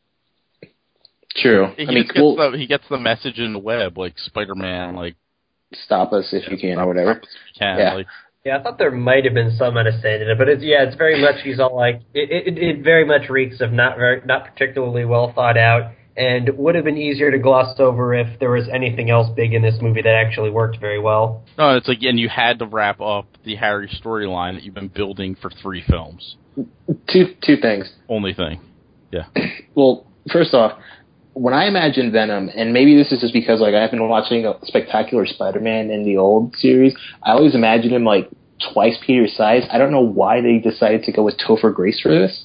Speaker 2: True.
Speaker 5: He gets the message in the web, like Spider-Man, like
Speaker 2: stop us if you can or whatever.
Speaker 3: Yeah, I thought there might have been some understanding it, but it's very much he's all like it very much reeks of not particularly well thought out. And would have been easier to gloss over if there was anything else big in this movie that actually worked very well.
Speaker 5: No, it's like, and you had to wrap up the Harry storyline that you've been building for 3 films.
Speaker 2: Two things.
Speaker 5: Only thing. Yeah.
Speaker 2: Well, first off, when I imagine Venom, and maybe this is just because like I've been watching a Spectacular Spider-Man in the old series, I always imagine him like twice Peter's size. I don't know why they decided to go with Topher Grace for this.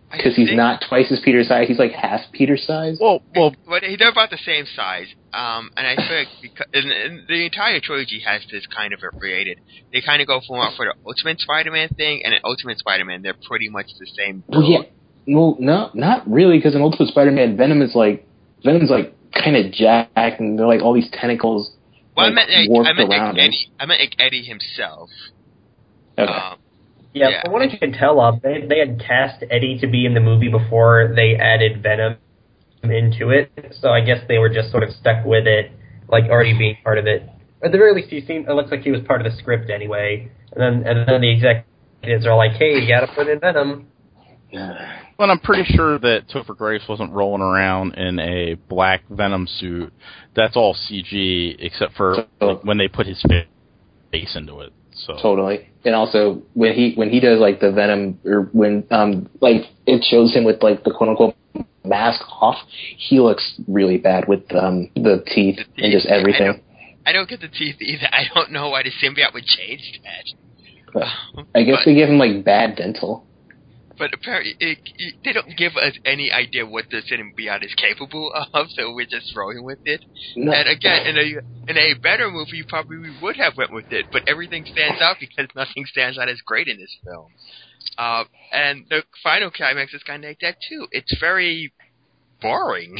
Speaker 2: because he's not twice as Peter's size. He's like half Peter's size.
Speaker 1: Well, they're about the same size. And I feel like because and the entire trilogy has this kind of related. They kind of go for the Ultimate Spider-Man thing, and in Ultimate Spider-Man, they're pretty much the same.
Speaker 2: Well, yeah. Well, no, not really, because in Ultimate Spider-Man, Venom's like kind of jacked, and they're like all these tentacles.
Speaker 1: Well,
Speaker 2: like,
Speaker 1: I meant
Speaker 2: around
Speaker 1: Eddie. I meant Eddie himself.
Speaker 2: Okay.
Speaker 3: Yeah, from what I can tell, they had cast Eddie to be in the movie before they added Venom into it, so I guess they were just sort of stuck with it, like already being part of it. At the very least, it looks like he was part of the script anyway. And then the executives are like, "Hey, you got to put in Venom."
Speaker 5: Well, I'm pretty sure that Topher Grace wasn't rolling around in a black Venom suit. That's all CG, except for like, when they put his face into it. So
Speaker 2: totally. And also when he does like the Venom, or when like it shows him with like the quote unquote mask off, he looks really bad with the teeth and just everything.
Speaker 1: I don't get the teeth either. I don't know why the symbiote would change that.
Speaker 2: I guess they give him like bad dental.
Speaker 1: But apparently, they don't give us any idea what the symbiote is capable of, so we're just rolling with it. No. And again, in a better movie, probably we would have went with it, but everything stands out because nothing stands out as great in this film. And the final climax is kind of like that too. It's very boring.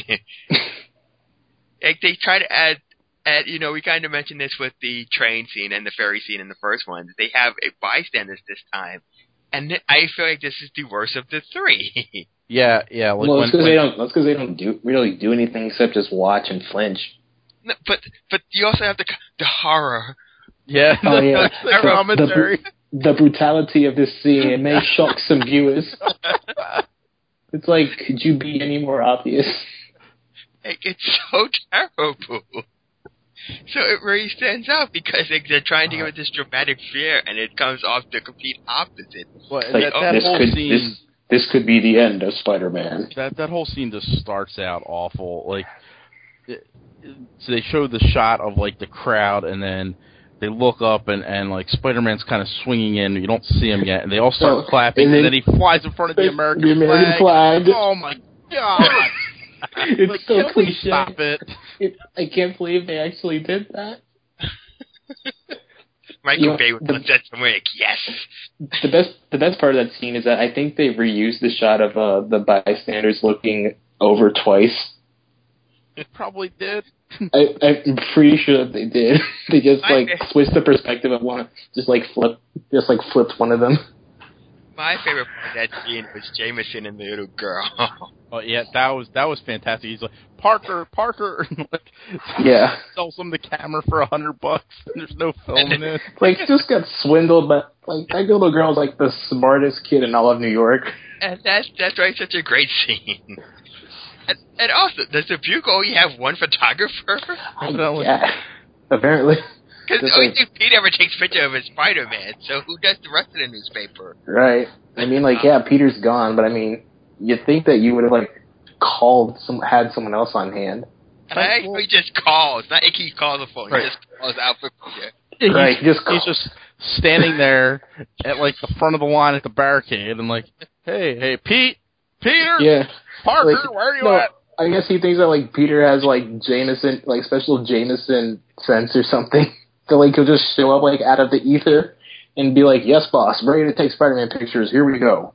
Speaker 1: Like they try to add, we kind of mentioned this with the train scene and the ferry scene in the first one. They have a bystanders this time. And I feel like this is the worst of the three.
Speaker 5: Yeah. Like
Speaker 2: well, that's because they don't really do anything except just watch and flinch.
Speaker 1: No, but you also have the horror.
Speaker 5: Yeah.
Speaker 2: Oh yeah.
Speaker 5: The commentary.
Speaker 2: The brutality of this scene. It may shock some viewers. It's like, could you be any more obvious?
Speaker 1: It's so terrible. So it really stands out because they're trying to give it this dramatic fear, and it comes off the complete opposite.
Speaker 5: Well, that whole scene,
Speaker 2: this could be the end of Spider-Man.
Speaker 5: That whole scene just starts out awful. Like, so they show the shot of like the crowd, and then they look up, and like Spider-Man's kind of swinging in. You don't see him yet, and they all start clapping, and then he flies in front of the American flag. Oh my god!
Speaker 2: It's like, so cliche.
Speaker 5: Stop it.
Speaker 2: I can't believe they actually did that.
Speaker 1: Michael Bay was that somewhere like, yes.
Speaker 2: The best part of that scene is that I think they reused the shot of the bystanders looking over twice.
Speaker 5: It probably did.
Speaker 2: I'm pretty sure that they did. They just switched the perspective of one, flipped one of them.
Speaker 1: My favorite part of that scene was Jameson and the little girl.
Speaker 5: Oh yeah, that was fantastic. He's like, Parker,
Speaker 2: yeah,
Speaker 5: sells him the camera for $100. There's no film in it.
Speaker 2: Like, just got swindled, but like that little girl's like the smartest kid in all of New York.
Speaker 1: And that's why it's such a great scene. And also, does the Bugle only have one photographer?
Speaker 2: Yeah, apparently.
Speaker 1: Because only Pete ever takes pictures of his Spider-Man, so who does the rest of the newspaper?
Speaker 2: Right. I mean, Peter's gone, but I mean, you'd think that you would have had someone else on hand.
Speaker 1: And I actually just calls, not like he calls the phone. Right. He just calls out for Peter.
Speaker 5: Yeah, right. He's just standing there at like the front of the line at the barricade, and like, hey, Peter,
Speaker 2: yeah,
Speaker 5: Parker, where are you at?
Speaker 2: I guess he thinks that like Peter has like Jameson, like special Jameson sense or something. So like he'll just show up like out of the ether and be like, "Yes, boss, ready to take Spider-Man pictures. Here we go."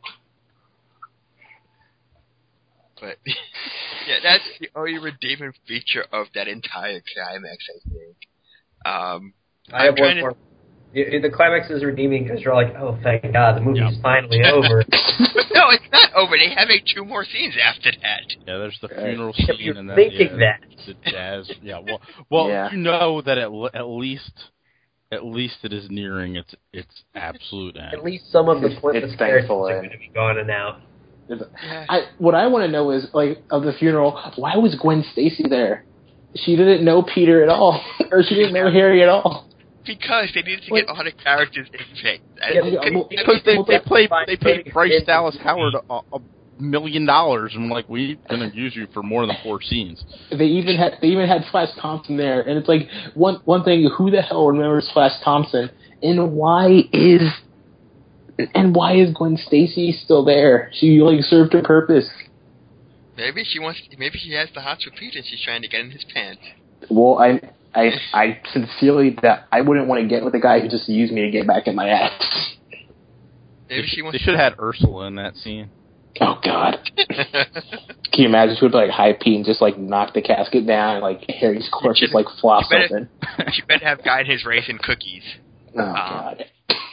Speaker 1: But yeah, that's the only redeeming feature of that entire climax, I think.
Speaker 3: I have one more. The climax is redeeming because you're like, oh, thank God, the movie's finally over.
Speaker 1: But no, it's not over. They have like 2 more scenes after that.
Speaker 5: Yeah, there's the funeral scene
Speaker 3: you're
Speaker 5: and then
Speaker 3: the
Speaker 5: jazz. Yeah, well, you know that at least it is nearing its absolute end.
Speaker 3: At least some of the pointless characters are going to be gone and out.
Speaker 2: What I want to know is, like, of the funeral, why was Gwen Stacy there? She didn't know Peter at all, or she didn't know Harry at all.
Speaker 1: Because they needed to get all the characters in sync.
Speaker 5: Because they paid Bryce Dallas Howard $1 million, and like, we're gonna use you for more than 4 scenes.
Speaker 2: They even had Flash Thompson there, and it's like one thing. Who the hell remembers Flash Thompson, and why is And why is Gwen Stacy still there? She served her purpose.
Speaker 1: Maybe she has the hots for Peter and she's trying to get in his pants.
Speaker 2: Well, I sincerely that I wouldn't want to get with a guy who just used me to get back in my ass.
Speaker 1: Maybe
Speaker 5: they should have had Ursula in that scene.
Speaker 2: Oh God! Can you imagine? She would be high pee and just knock the casket down, and Harry's corpse just flops open.
Speaker 1: She better have guy in his race and cookies.
Speaker 2: Oh God!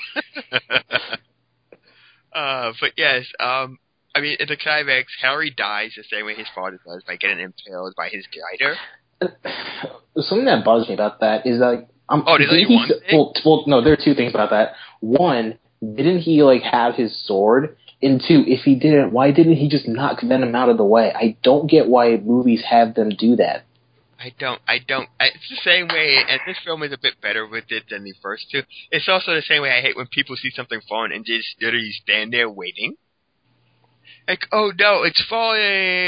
Speaker 1: But yes, I mean, in the climax, Harry dies the same way his father does by getting impaled by his glider.
Speaker 2: Something that bothers me about that is
Speaker 1: there's only one thing?
Speaker 2: Well, no, there are two things about that. One, didn't he have his sword? And two, if he didn't, why didn't he just knock Venom out of the way? I don't get why movies have them do that.
Speaker 1: I don't. It's the same way, and this film is a bit better with it than the first two. It's also the same way I hate when people see something falling and just literally stand there waiting. Oh no, it's falling,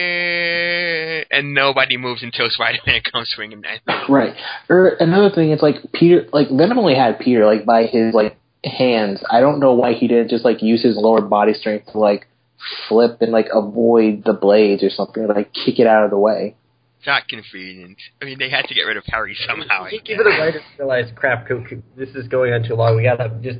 Speaker 1: and nobody moves until Spider-Man comes swinging at.
Speaker 2: Right. Or another thing, it's Peter, Venom only had Peter by his hands. I don't know why he didn't just use his lower body strength to flip and avoid the blades or something, or kick it out of the way.
Speaker 1: Not convenient. I mean, they had to get rid of Harry somehow.
Speaker 3: Even the writers realized, crap, this is going on too long. We gotta just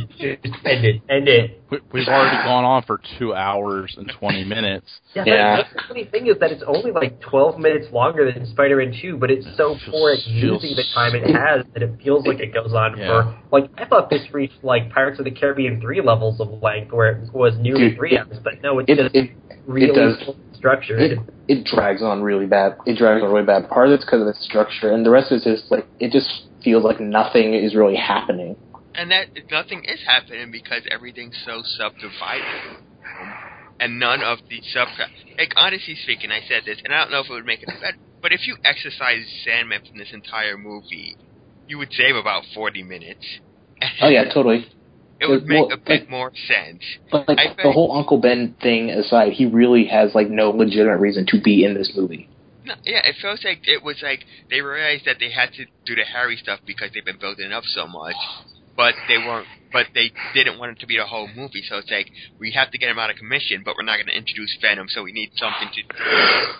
Speaker 3: end it.
Speaker 5: We've already gone on for 2 hours and 20 minutes.
Speaker 3: Yeah. The funny thing is that it's only 12 minutes longer than Spider-Man 2, but it's so poor at using the time it has that it feels like it goes on for, I thought this reached, Pirates of the Caribbean 3 levels of length, where it was nearly 3 hours, but no, it's really structured.
Speaker 2: It drags on really bad. It drags on really bad. Part of it's because of the structure, and the rest is just it just feels like nothing is really happening.
Speaker 1: And that nothing is happening because everything's so subdivided, and none of the honestly speaking, I said this, and I don't know if it would make it better, but if you exercise Sandman from this entire movie, you would save about 40 minutes.
Speaker 2: Oh yeah, totally.
Speaker 1: It would make a bit more sense.
Speaker 2: But the whole Uncle Ben thing aside, he really has no legitimate reason to be in this movie.
Speaker 1: No, yeah, it feels like it was they realized that they had to do the Harry stuff because they've been building up so much, but they didn't want it to be the whole movie. So it's we have to get him out of commission, but we're not going to introduce Venom, so we need something to do.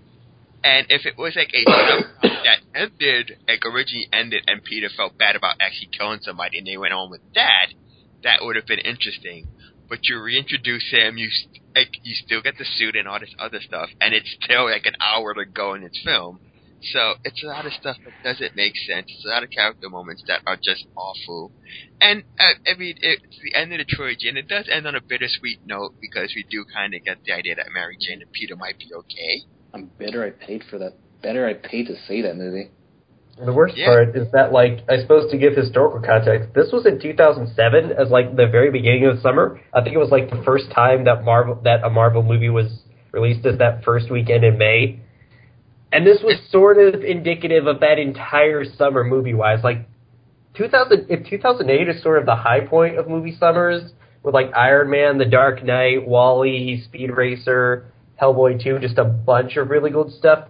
Speaker 1: And if it was a that ended, originally ended, and Peter felt bad about actually killing somebody, and they went on with that would have been interesting. But you reintroduce him, you still get the suit and all this other stuff, and it's still an hour to go in its film. So it's a lot of stuff that doesn't make sense. It's a lot of character moments that are just awful. And, I mean, it's the end of the trilogy, and it does end on a bittersweet note, because we do kind of get the idea that Mary Jane and Peter might be okay.
Speaker 2: I'm bitter I paid for that. Better I paid to see that movie.
Speaker 3: The worst part is that, I suppose to give historical context, this was in 2007 as, the very beginning of the summer. I think it was, the first time that a Marvel movie was released as that first weekend in May. And this was sort of indicative of that entire summer movie-wise. If 2008 is sort of the high point of movie summers, with, Iron Man, The Dark Knight, WALL-E, Speed Racer, Hellboy 2, just a bunch of really good stuff.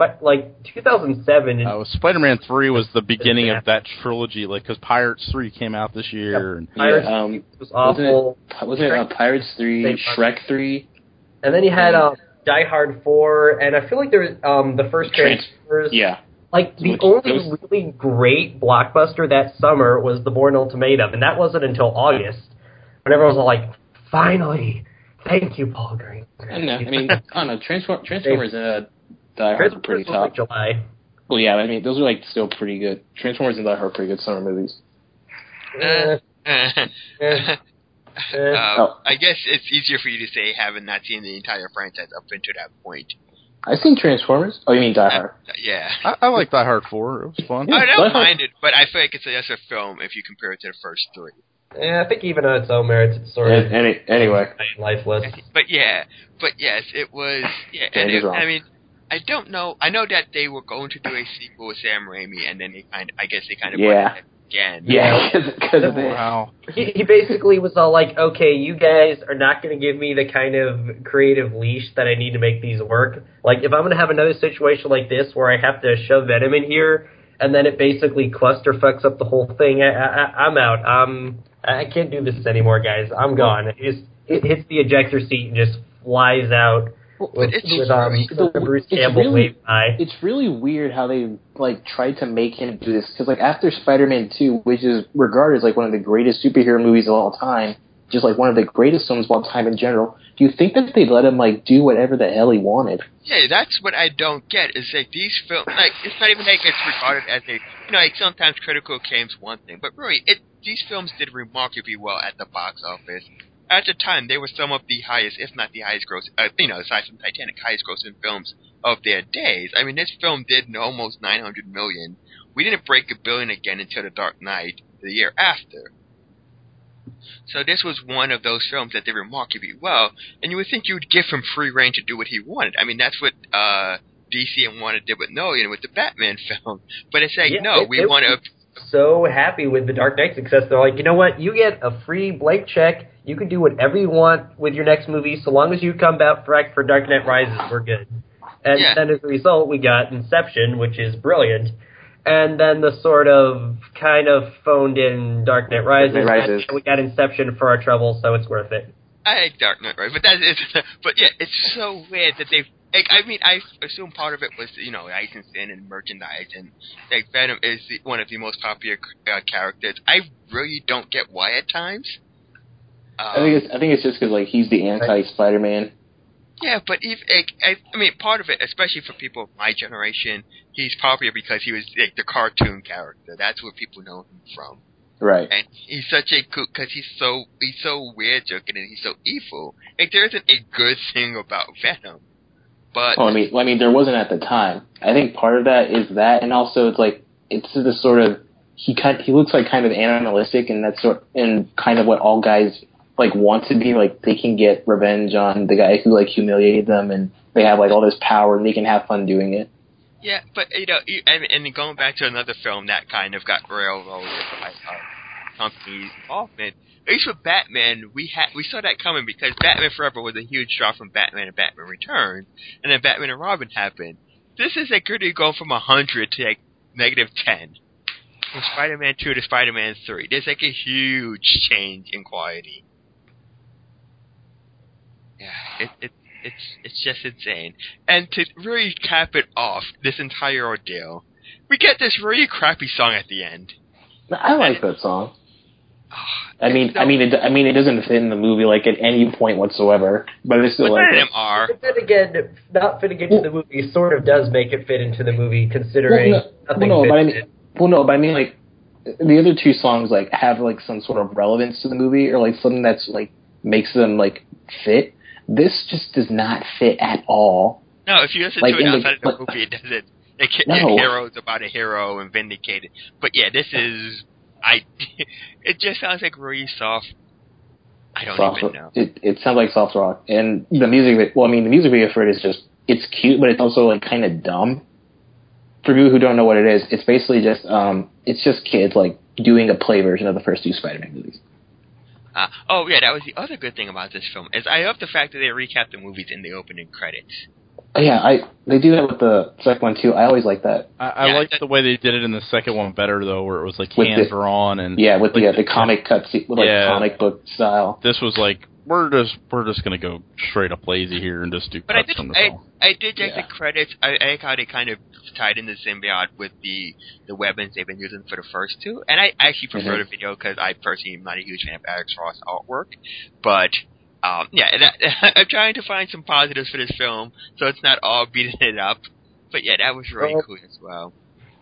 Speaker 3: 2007.
Speaker 5: Spider-Man 3 was the beginning of that trilogy, because Pirates 3 came out this year.
Speaker 3: Yeah, Pirates was awful.
Speaker 2: Wasn't it Pirates 3, Shrek 3?
Speaker 3: And then you had Die Hard 4, and I feel like there was the first Transformers.
Speaker 2: Yeah.
Speaker 3: The only really great blockbuster that summer was The Bourne Ultimatum, and that wasn't until August, when everyone was all finally, thank you, Paul Green.
Speaker 2: I don't know, Transformers and Die Hard are pretty top.
Speaker 3: July.
Speaker 2: Well, yeah, those are still pretty good. Transformers and Die Hard are pretty good summer movies.
Speaker 1: I guess it's easier for you to say having not seen the entire franchise up until that point.
Speaker 2: I've seen Transformers. Oh, you mean Die Hard?
Speaker 1: Yeah.
Speaker 5: I like Die Hard 4. It was fun.
Speaker 1: I don't mind it, but I feel like it's a lesser film if you compare it to the first three.
Speaker 3: Yeah, I think even on its own merits, it's sort of
Speaker 2: anyway
Speaker 3: lifeless.
Speaker 1: But yes, it was. Yeah, and I don't know. I know that they were going to do a sequel with Sam Raimi, and then I guess they kind of brought it again.
Speaker 2: Yeah, because of this.
Speaker 5: Wow.
Speaker 3: He basically was all okay, you guys are not going to give me the kind of creative leash that I need to make these work. If I'm going to have another situation like this where I have to shove Venom in here, and then it basically clusterfucks up the whole thing. I'm out. I can't do this anymore, guys. I'm gone. It hits the ejector seat and just flies out. Bruce Campbell wave by.
Speaker 2: It's really weird how they tried to make him do this, because after Spider-Man 2, which is regarded as one of the greatest superhero movies of all time, just one of the greatest films of all time in general, do you think that they'd let him do whatever the hell he wanted?
Speaker 1: Yeah, that's what I don't get. Is these films, it's not even it's regarded as a, sometimes critical acclaim's one thing, but really, these films did remarkably well at the box office. At the time, they were some of the highest, if not the highest gross, aside from Titanic, highest grossing films of their days. I mean, this film did almost $900 million. We didn't break $1 billion again until The Dark Knight the year after. So this was one of those films that did remarkably well, and you would think you would give him free reign to do what he wanted. I mean, that's what DC and Warner did with Nolan with the Batman film. But it's we want to...
Speaker 3: So happy with the Dark Knight success, they're like, you know what? You get a free blank check. You can do whatever you want with your next movie, so long as you come back for Dark Knight Rises, we're good. And then as a result, we got Inception, which is brilliant, and then the sort of kind of phoned in Dark Knight Rises. And we got Inception for our trouble, so it's worth it.
Speaker 1: I like Dark Knight Rises, but it's so weird that they've. I assume part of it was, licensing and merchandise, and Venom is one of the most popular characters. I really don't get why at times.
Speaker 2: I think it's just because he's the anti-Spider-Man.
Speaker 1: Yeah, but part of it, especially for people of my generation, he's popular because he was the cartoon character. That's where people know him from.
Speaker 2: Right.
Speaker 1: And he's such a cool because he's so weird looking and he's so evil. There isn't a good thing about Venom. But
Speaker 2: I mean, there wasn't at the time. I think part of that is that, and also it's the sort of he looks kind of animalistic, and that's and kind of what all guys want to be. They can get revenge on the guy who humiliated them, and they have all this power, and they can have fun doing it.
Speaker 1: Yeah, but and going back to another film that kind of got railroaded by company's involvement. At least with Batman, we saw that coming because Batman Forever was a huge draw from Batman and Batman Returns, and then Batman and Robin happened. This is literally going from 100 to -10. From Spider-Man 2 to Spider-Man 3. There's a huge change in quality. Yeah, it's just insane. And to really cap it off, this entire ordeal, we get this really crappy song at the end.
Speaker 2: I like that song. I mean, it doesn't fit in the movie at any point whatsoever. But it's still
Speaker 1: none of them are.
Speaker 3: But then again, not fitting into the movie sort of does make it fit into the movie, considering nothing fits it.
Speaker 2: The other two songs have some sort of relevance to the movie, or something that's makes them fit. This just does not fit at all.
Speaker 1: No, if you listen to it outside of the movie, it doesn't. Hero's about a hero and vindicated. But yeah, this is. It just sounds really soft. I don't even know.
Speaker 2: It sounds like soft rock, and the music. The music video for it is it's cute, but it's also kind of dumb. For people who don't know what it is, it's basically just it's just kids doing a play version of the first two Spider-Man movies.
Speaker 1: That was the other good thing about this film is I love the fact that they recap the movies in the opening credits.
Speaker 2: Yeah, they do that with the second one too. I always like that.
Speaker 5: I liked the way they did it in the second one better though, where it was hand drawn and
Speaker 2: with the comic cuts with comic book style.
Speaker 5: This was we're just gonna go straight up lazy here and just do cuts from the film.
Speaker 1: I did like the credits. I like how they kind of tied in the symbiote with the weapons they've been using for the first two, and I actually prefer the video because I personally am not a huge fan of Alex Ross artwork, but. I'm trying to find some positives for this film, so it's not all beating it up. But yeah, that was really cool as well.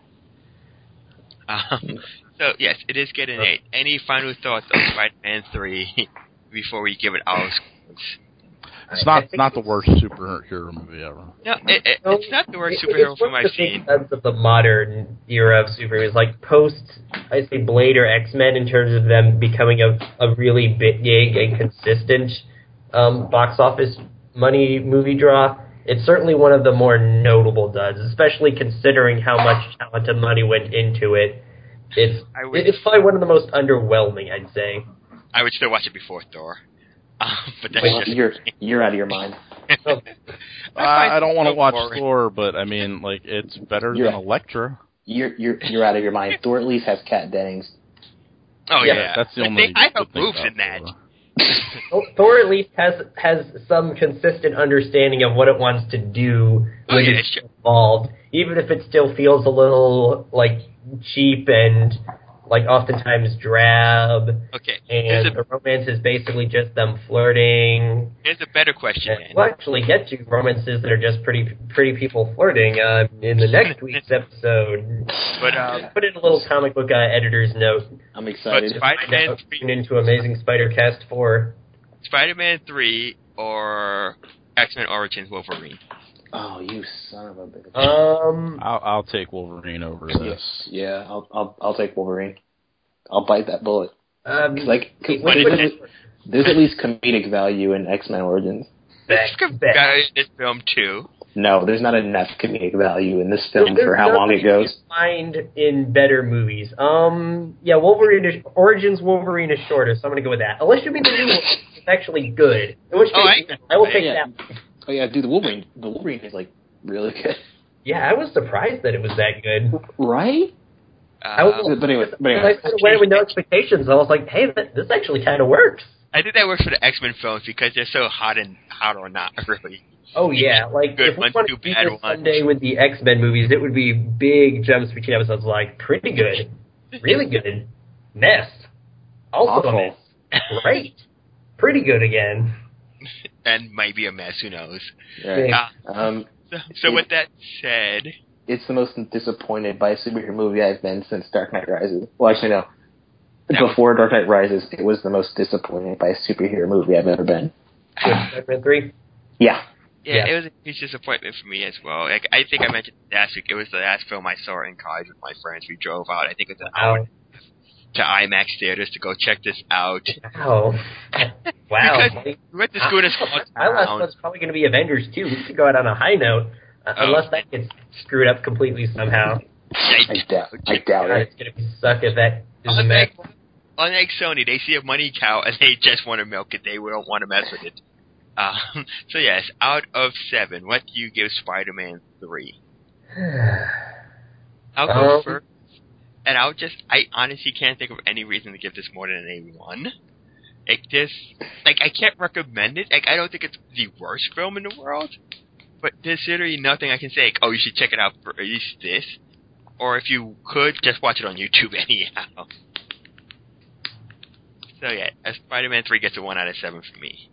Speaker 1: So yes, it is getting 8. Any final thoughts on Spider-Man 3 before we give it our scores?
Speaker 5: It's not the worst superhero movie ever.
Speaker 1: No, it's not the worst superhero film I've seen.
Speaker 3: It's of the modern era of superheroes, post, I'd say Blade or X-Men, in terms of them becoming a really big and consistent box office money movie draw. It's certainly one of the more notable duds, especially considering how much talent and money went into it. It's probably one of the most underwhelming, I'd say.
Speaker 1: I would still watch it before Thor. But that's
Speaker 2: you're out of your mind.
Speaker 5: I don't want to watch Thor, but it's better than Elektra.
Speaker 2: You're out of your mind. Thor at least has Kat Dennings.
Speaker 1: Oh yeah,
Speaker 5: that's the only.
Speaker 1: I have moves in that.
Speaker 3: Thor at least has some consistent understanding of what it wants to do when it's involved, even if it still feels a little like cheap and like oftentimes drab.
Speaker 1: Okay.
Speaker 3: And the romance is basically just them flirting.
Speaker 1: Here's a better question.
Speaker 3: We'll actually get to romances that are just pretty people flirting in the next week's episode.
Speaker 1: But
Speaker 3: put in a little comic book editor's note.
Speaker 2: I'm excited.
Speaker 1: But Spider-Man 3
Speaker 3: tune into Amazing Spider-Cast 4.
Speaker 1: Spider-Man 3 or X-Men Origins Wolverine?
Speaker 2: Oh, you son of a bitch.
Speaker 5: I'll take Wolverine over this.
Speaker 2: Yeah, I'll take Wolverine. I'll bite that bullet. There's at least comedic value in X-Men Origins.
Speaker 1: There's comedic value in this film too.
Speaker 2: No, there's not enough comedic value in this film for how long it goes.
Speaker 3: Find in better movies. Origins Wolverine is shorter, so I'm gonna go with that. Unless you mean the new one, it's actually good. In which case, I will take that.
Speaker 2: Oh yeah, dude, the Wolverine is like really good.
Speaker 3: Yeah, I was surprised that it was that good.
Speaker 2: Right? But anyway.
Speaker 3: I sort of went with no expectations. I was like, hey, this actually kind of works.
Speaker 1: I think that works for the X-Men films because they're so hot or not really.
Speaker 3: Oh yeah, like
Speaker 1: good
Speaker 3: if we want to do this someday with the X-Men movies, it would be big jumps between episodes. Like pretty good, really good, mess, also a mess, great, pretty good again.
Speaker 1: And might be a mess, who knows.
Speaker 2: Yeah.
Speaker 1: So with that said...
Speaker 2: It's the most disappointed by a superhero movie I've been since Dark Knight Rises. Well, actually, no. Before Dark Knight Rises, it was the most disappointed by a superhero movie I've ever been.
Speaker 3: Spider-Man 3?
Speaker 2: Yeah.
Speaker 1: Yeah, it was a huge disappointment for me as well. Like, I think I mentioned last week, it was the last film I saw in college with my friends. We drove out, I think it was an hour to IMAX theaters to go check this out.
Speaker 3: Wow. Wow.
Speaker 1: Because we went to school in
Speaker 3: my last one's probably going to be Avengers 2. We should go out on a high note, unless that gets screwed up completely somehow.
Speaker 2: I doubt it.
Speaker 3: It's going to suck if that is a mess.
Speaker 1: Unlike Sony, they see a money cow and they just want to milk it. They don't want to mess with it. So yes, out of 7, what do you give Spider-Man 3? I'll go first. And I honestly can't think of any reason to give this more than an A1. I can't recommend it. I don't think it's the worst film in the world. But there's literally nothing I can say, you should check it out for at least this. Or if you could, just watch it on YouTube anyhow. So yeah, Spider-Man 3 gets a 1 out of 7 for me.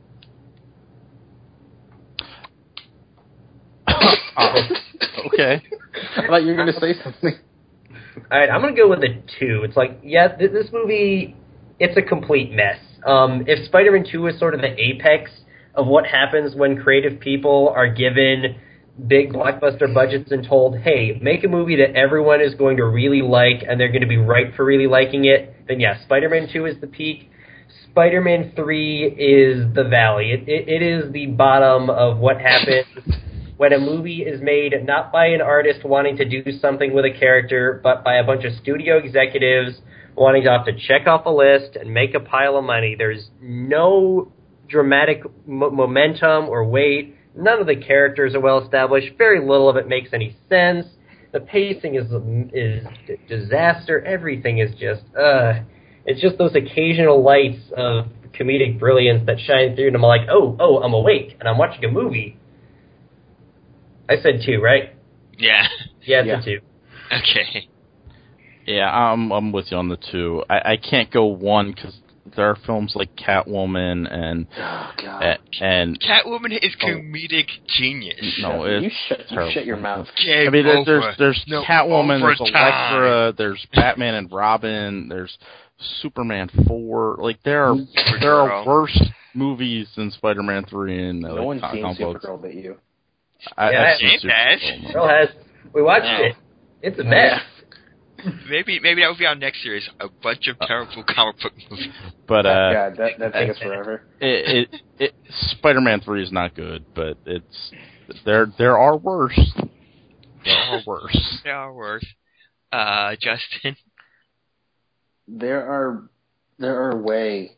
Speaker 5: Okay.
Speaker 2: I thought you were going to say something.
Speaker 3: Alright, I'm going to go with a 2. It's like, this movie, it's a complete mess. If Spider-Man 2 is sort of the apex of what happens when creative people are given big blockbuster budgets and told, hey, make a movie that everyone is going to really like and they're going to be right for really liking it, then yeah, Spider-Man 2 is the peak. Spider-Man 3 is the valley. It is the bottom of what happens when a movie is made not by an artist wanting to do something with a character, but by a bunch of studio executives wanting to have to check off a list and make a pile of money. There's no dramatic momentum or weight. None of the characters are well established. Very little of it makes any sense. The pacing is disaster. Everything is just, it's just those occasional lights of comedic brilliance that shine through, and I'm like, oh, I'm awake, and I'm watching a movie. I said 2, right?
Speaker 1: Yeah.
Speaker 3: Yeah, it's a 2.
Speaker 1: Okay.
Speaker 5: Yeah, I'm with you on the 2. I can't go 1 because there are films like Catwoman and
Speaker 1: Catwoman is comedic genius.
Speaker 5: No, it's
Speaker 2: you shut your mouth.
Speaker 5: I mean, there's Catwoman, there's Elektra, there's Batman and Robin, there's Superman 4. Like there are worse movies than Spider-Man 3 and
Speaker 2: no one's seen Supergirl but you.
Speaker 5: I've seen
Speaker 3: Girl has. We watched it. It's a mess.
Speaker 1: Maybe that would be our next series, a bunch of terrible comic book movies.
Speaker 5: But
Speaker 2: God, that takes us forever.
Speaker 5: Spider-Man 3 is not good, but there are worse. There are worse.
Speaker 1: There are worse. Justin?
Speaker 2: There are way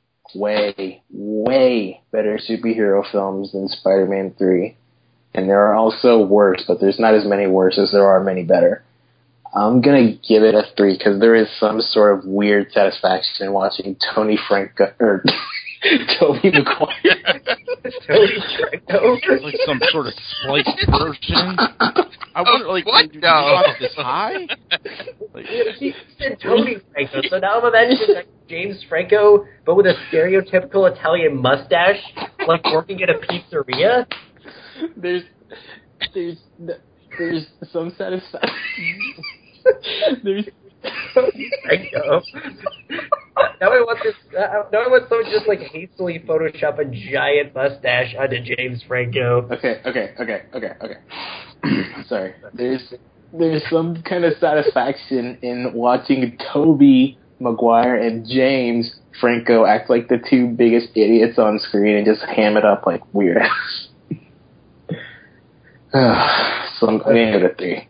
Speaker 2: better superhero films than Spider-Man 3. And there are also worse, but there's not as many worse as there are many better. I'm gonna give it a 3 because there is some sort of weird satisfaction in watching Tony Franco or Tobey Maguire.
Speaker 3: Tony Franco,
Speaker 5: like some sort of spliced version. I wonder, like,
Speaker 1: what?
Speaker 5: Did you watch this high?
Speaker 3: Like, he said Tony Franco, so now I'm imagining like James Franco, but with a stereotypical Italian mustache, like working at a pizzeria.
Speaker 2: There's some satisfaction. There's
Speaker 3: Franco. Now I want this. Now I want someone to just like hastily Photoshop a giant mustache onto James Franco.
Speaker 2: Okay. Sorry. There's some kind of satisfaction in watching Tobey Maguire and James Franco act like the two biggest idiots on screen and just ham it up like weird ass. So I'm going to give it a 3.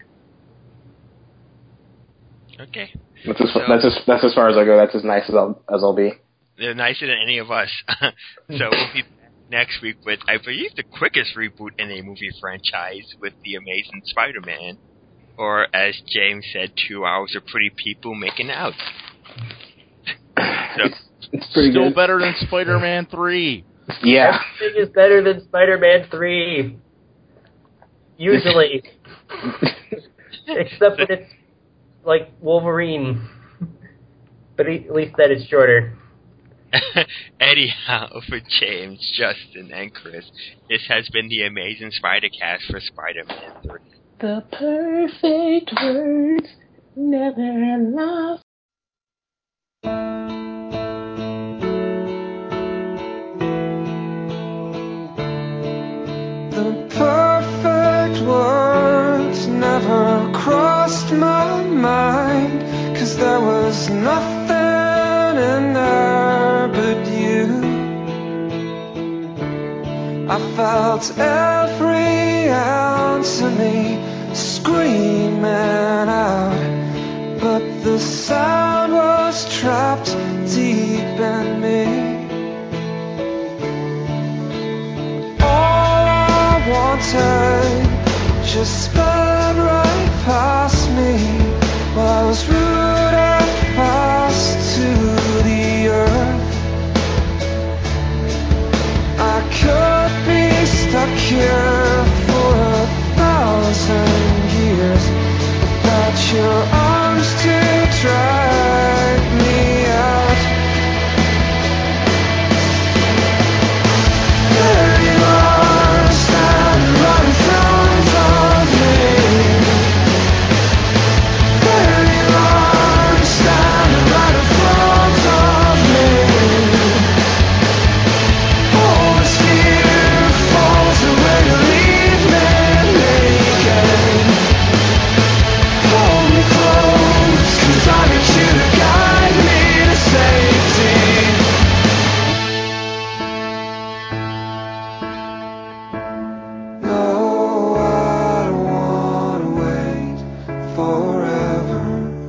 Speaker 1: Okay.
Speaker 2: That's as far as I go. That's as nice as I'll be.
Speaker 1: They're nicer than any of us. So we'll be back next week with, I believe, the quickest reboot in a movie franchise with The Amazing Spider-Man. Or, as James said, 2 hours of pretty people making out. So,
Speaker 2: it's pretty
Speaker 5: still
Speaker 2: good.
Speaker 5: better than Spider-Man 3.
Speaker 2: Yeah.
Speaker 3: Everything is better than Spider-Man 3. Usually. Except when it's like Wolverine. But at least that it's shorter.
Speaker 1: Anyhow, for James, Justin, and Chris, this has been the Amazing Spider-Cast for Spider-Man 3.
Speaker 2: The perfect words never lost.
Speaker 6: The perfect words never crossed my mind, 'cause there was nothing in there but you. I felt every ounce of me screaming out, but the sound was trapped deep in me. All I wanted just sped right past me while I was rooted fast to the earth. I could be stuck here for 1,000 years without your arms to drag me out. There you are, standing right in front of me. There you are, standing right in front of me. All this fear falls away to leave me naked. Hold me close, 'cause I need you to guide me to safety. No, I don't wanna wait forever.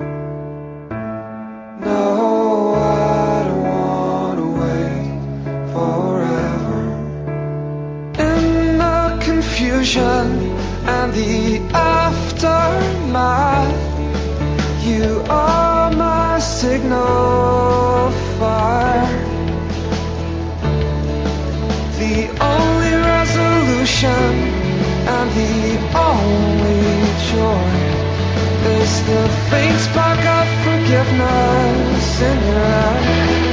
Speaker 6: No, I don't wanna wait forever. In the confusion and the aftermath, you are my signal fire. The only resolution and the only joy is the faint spark of forgiveness in your eyes.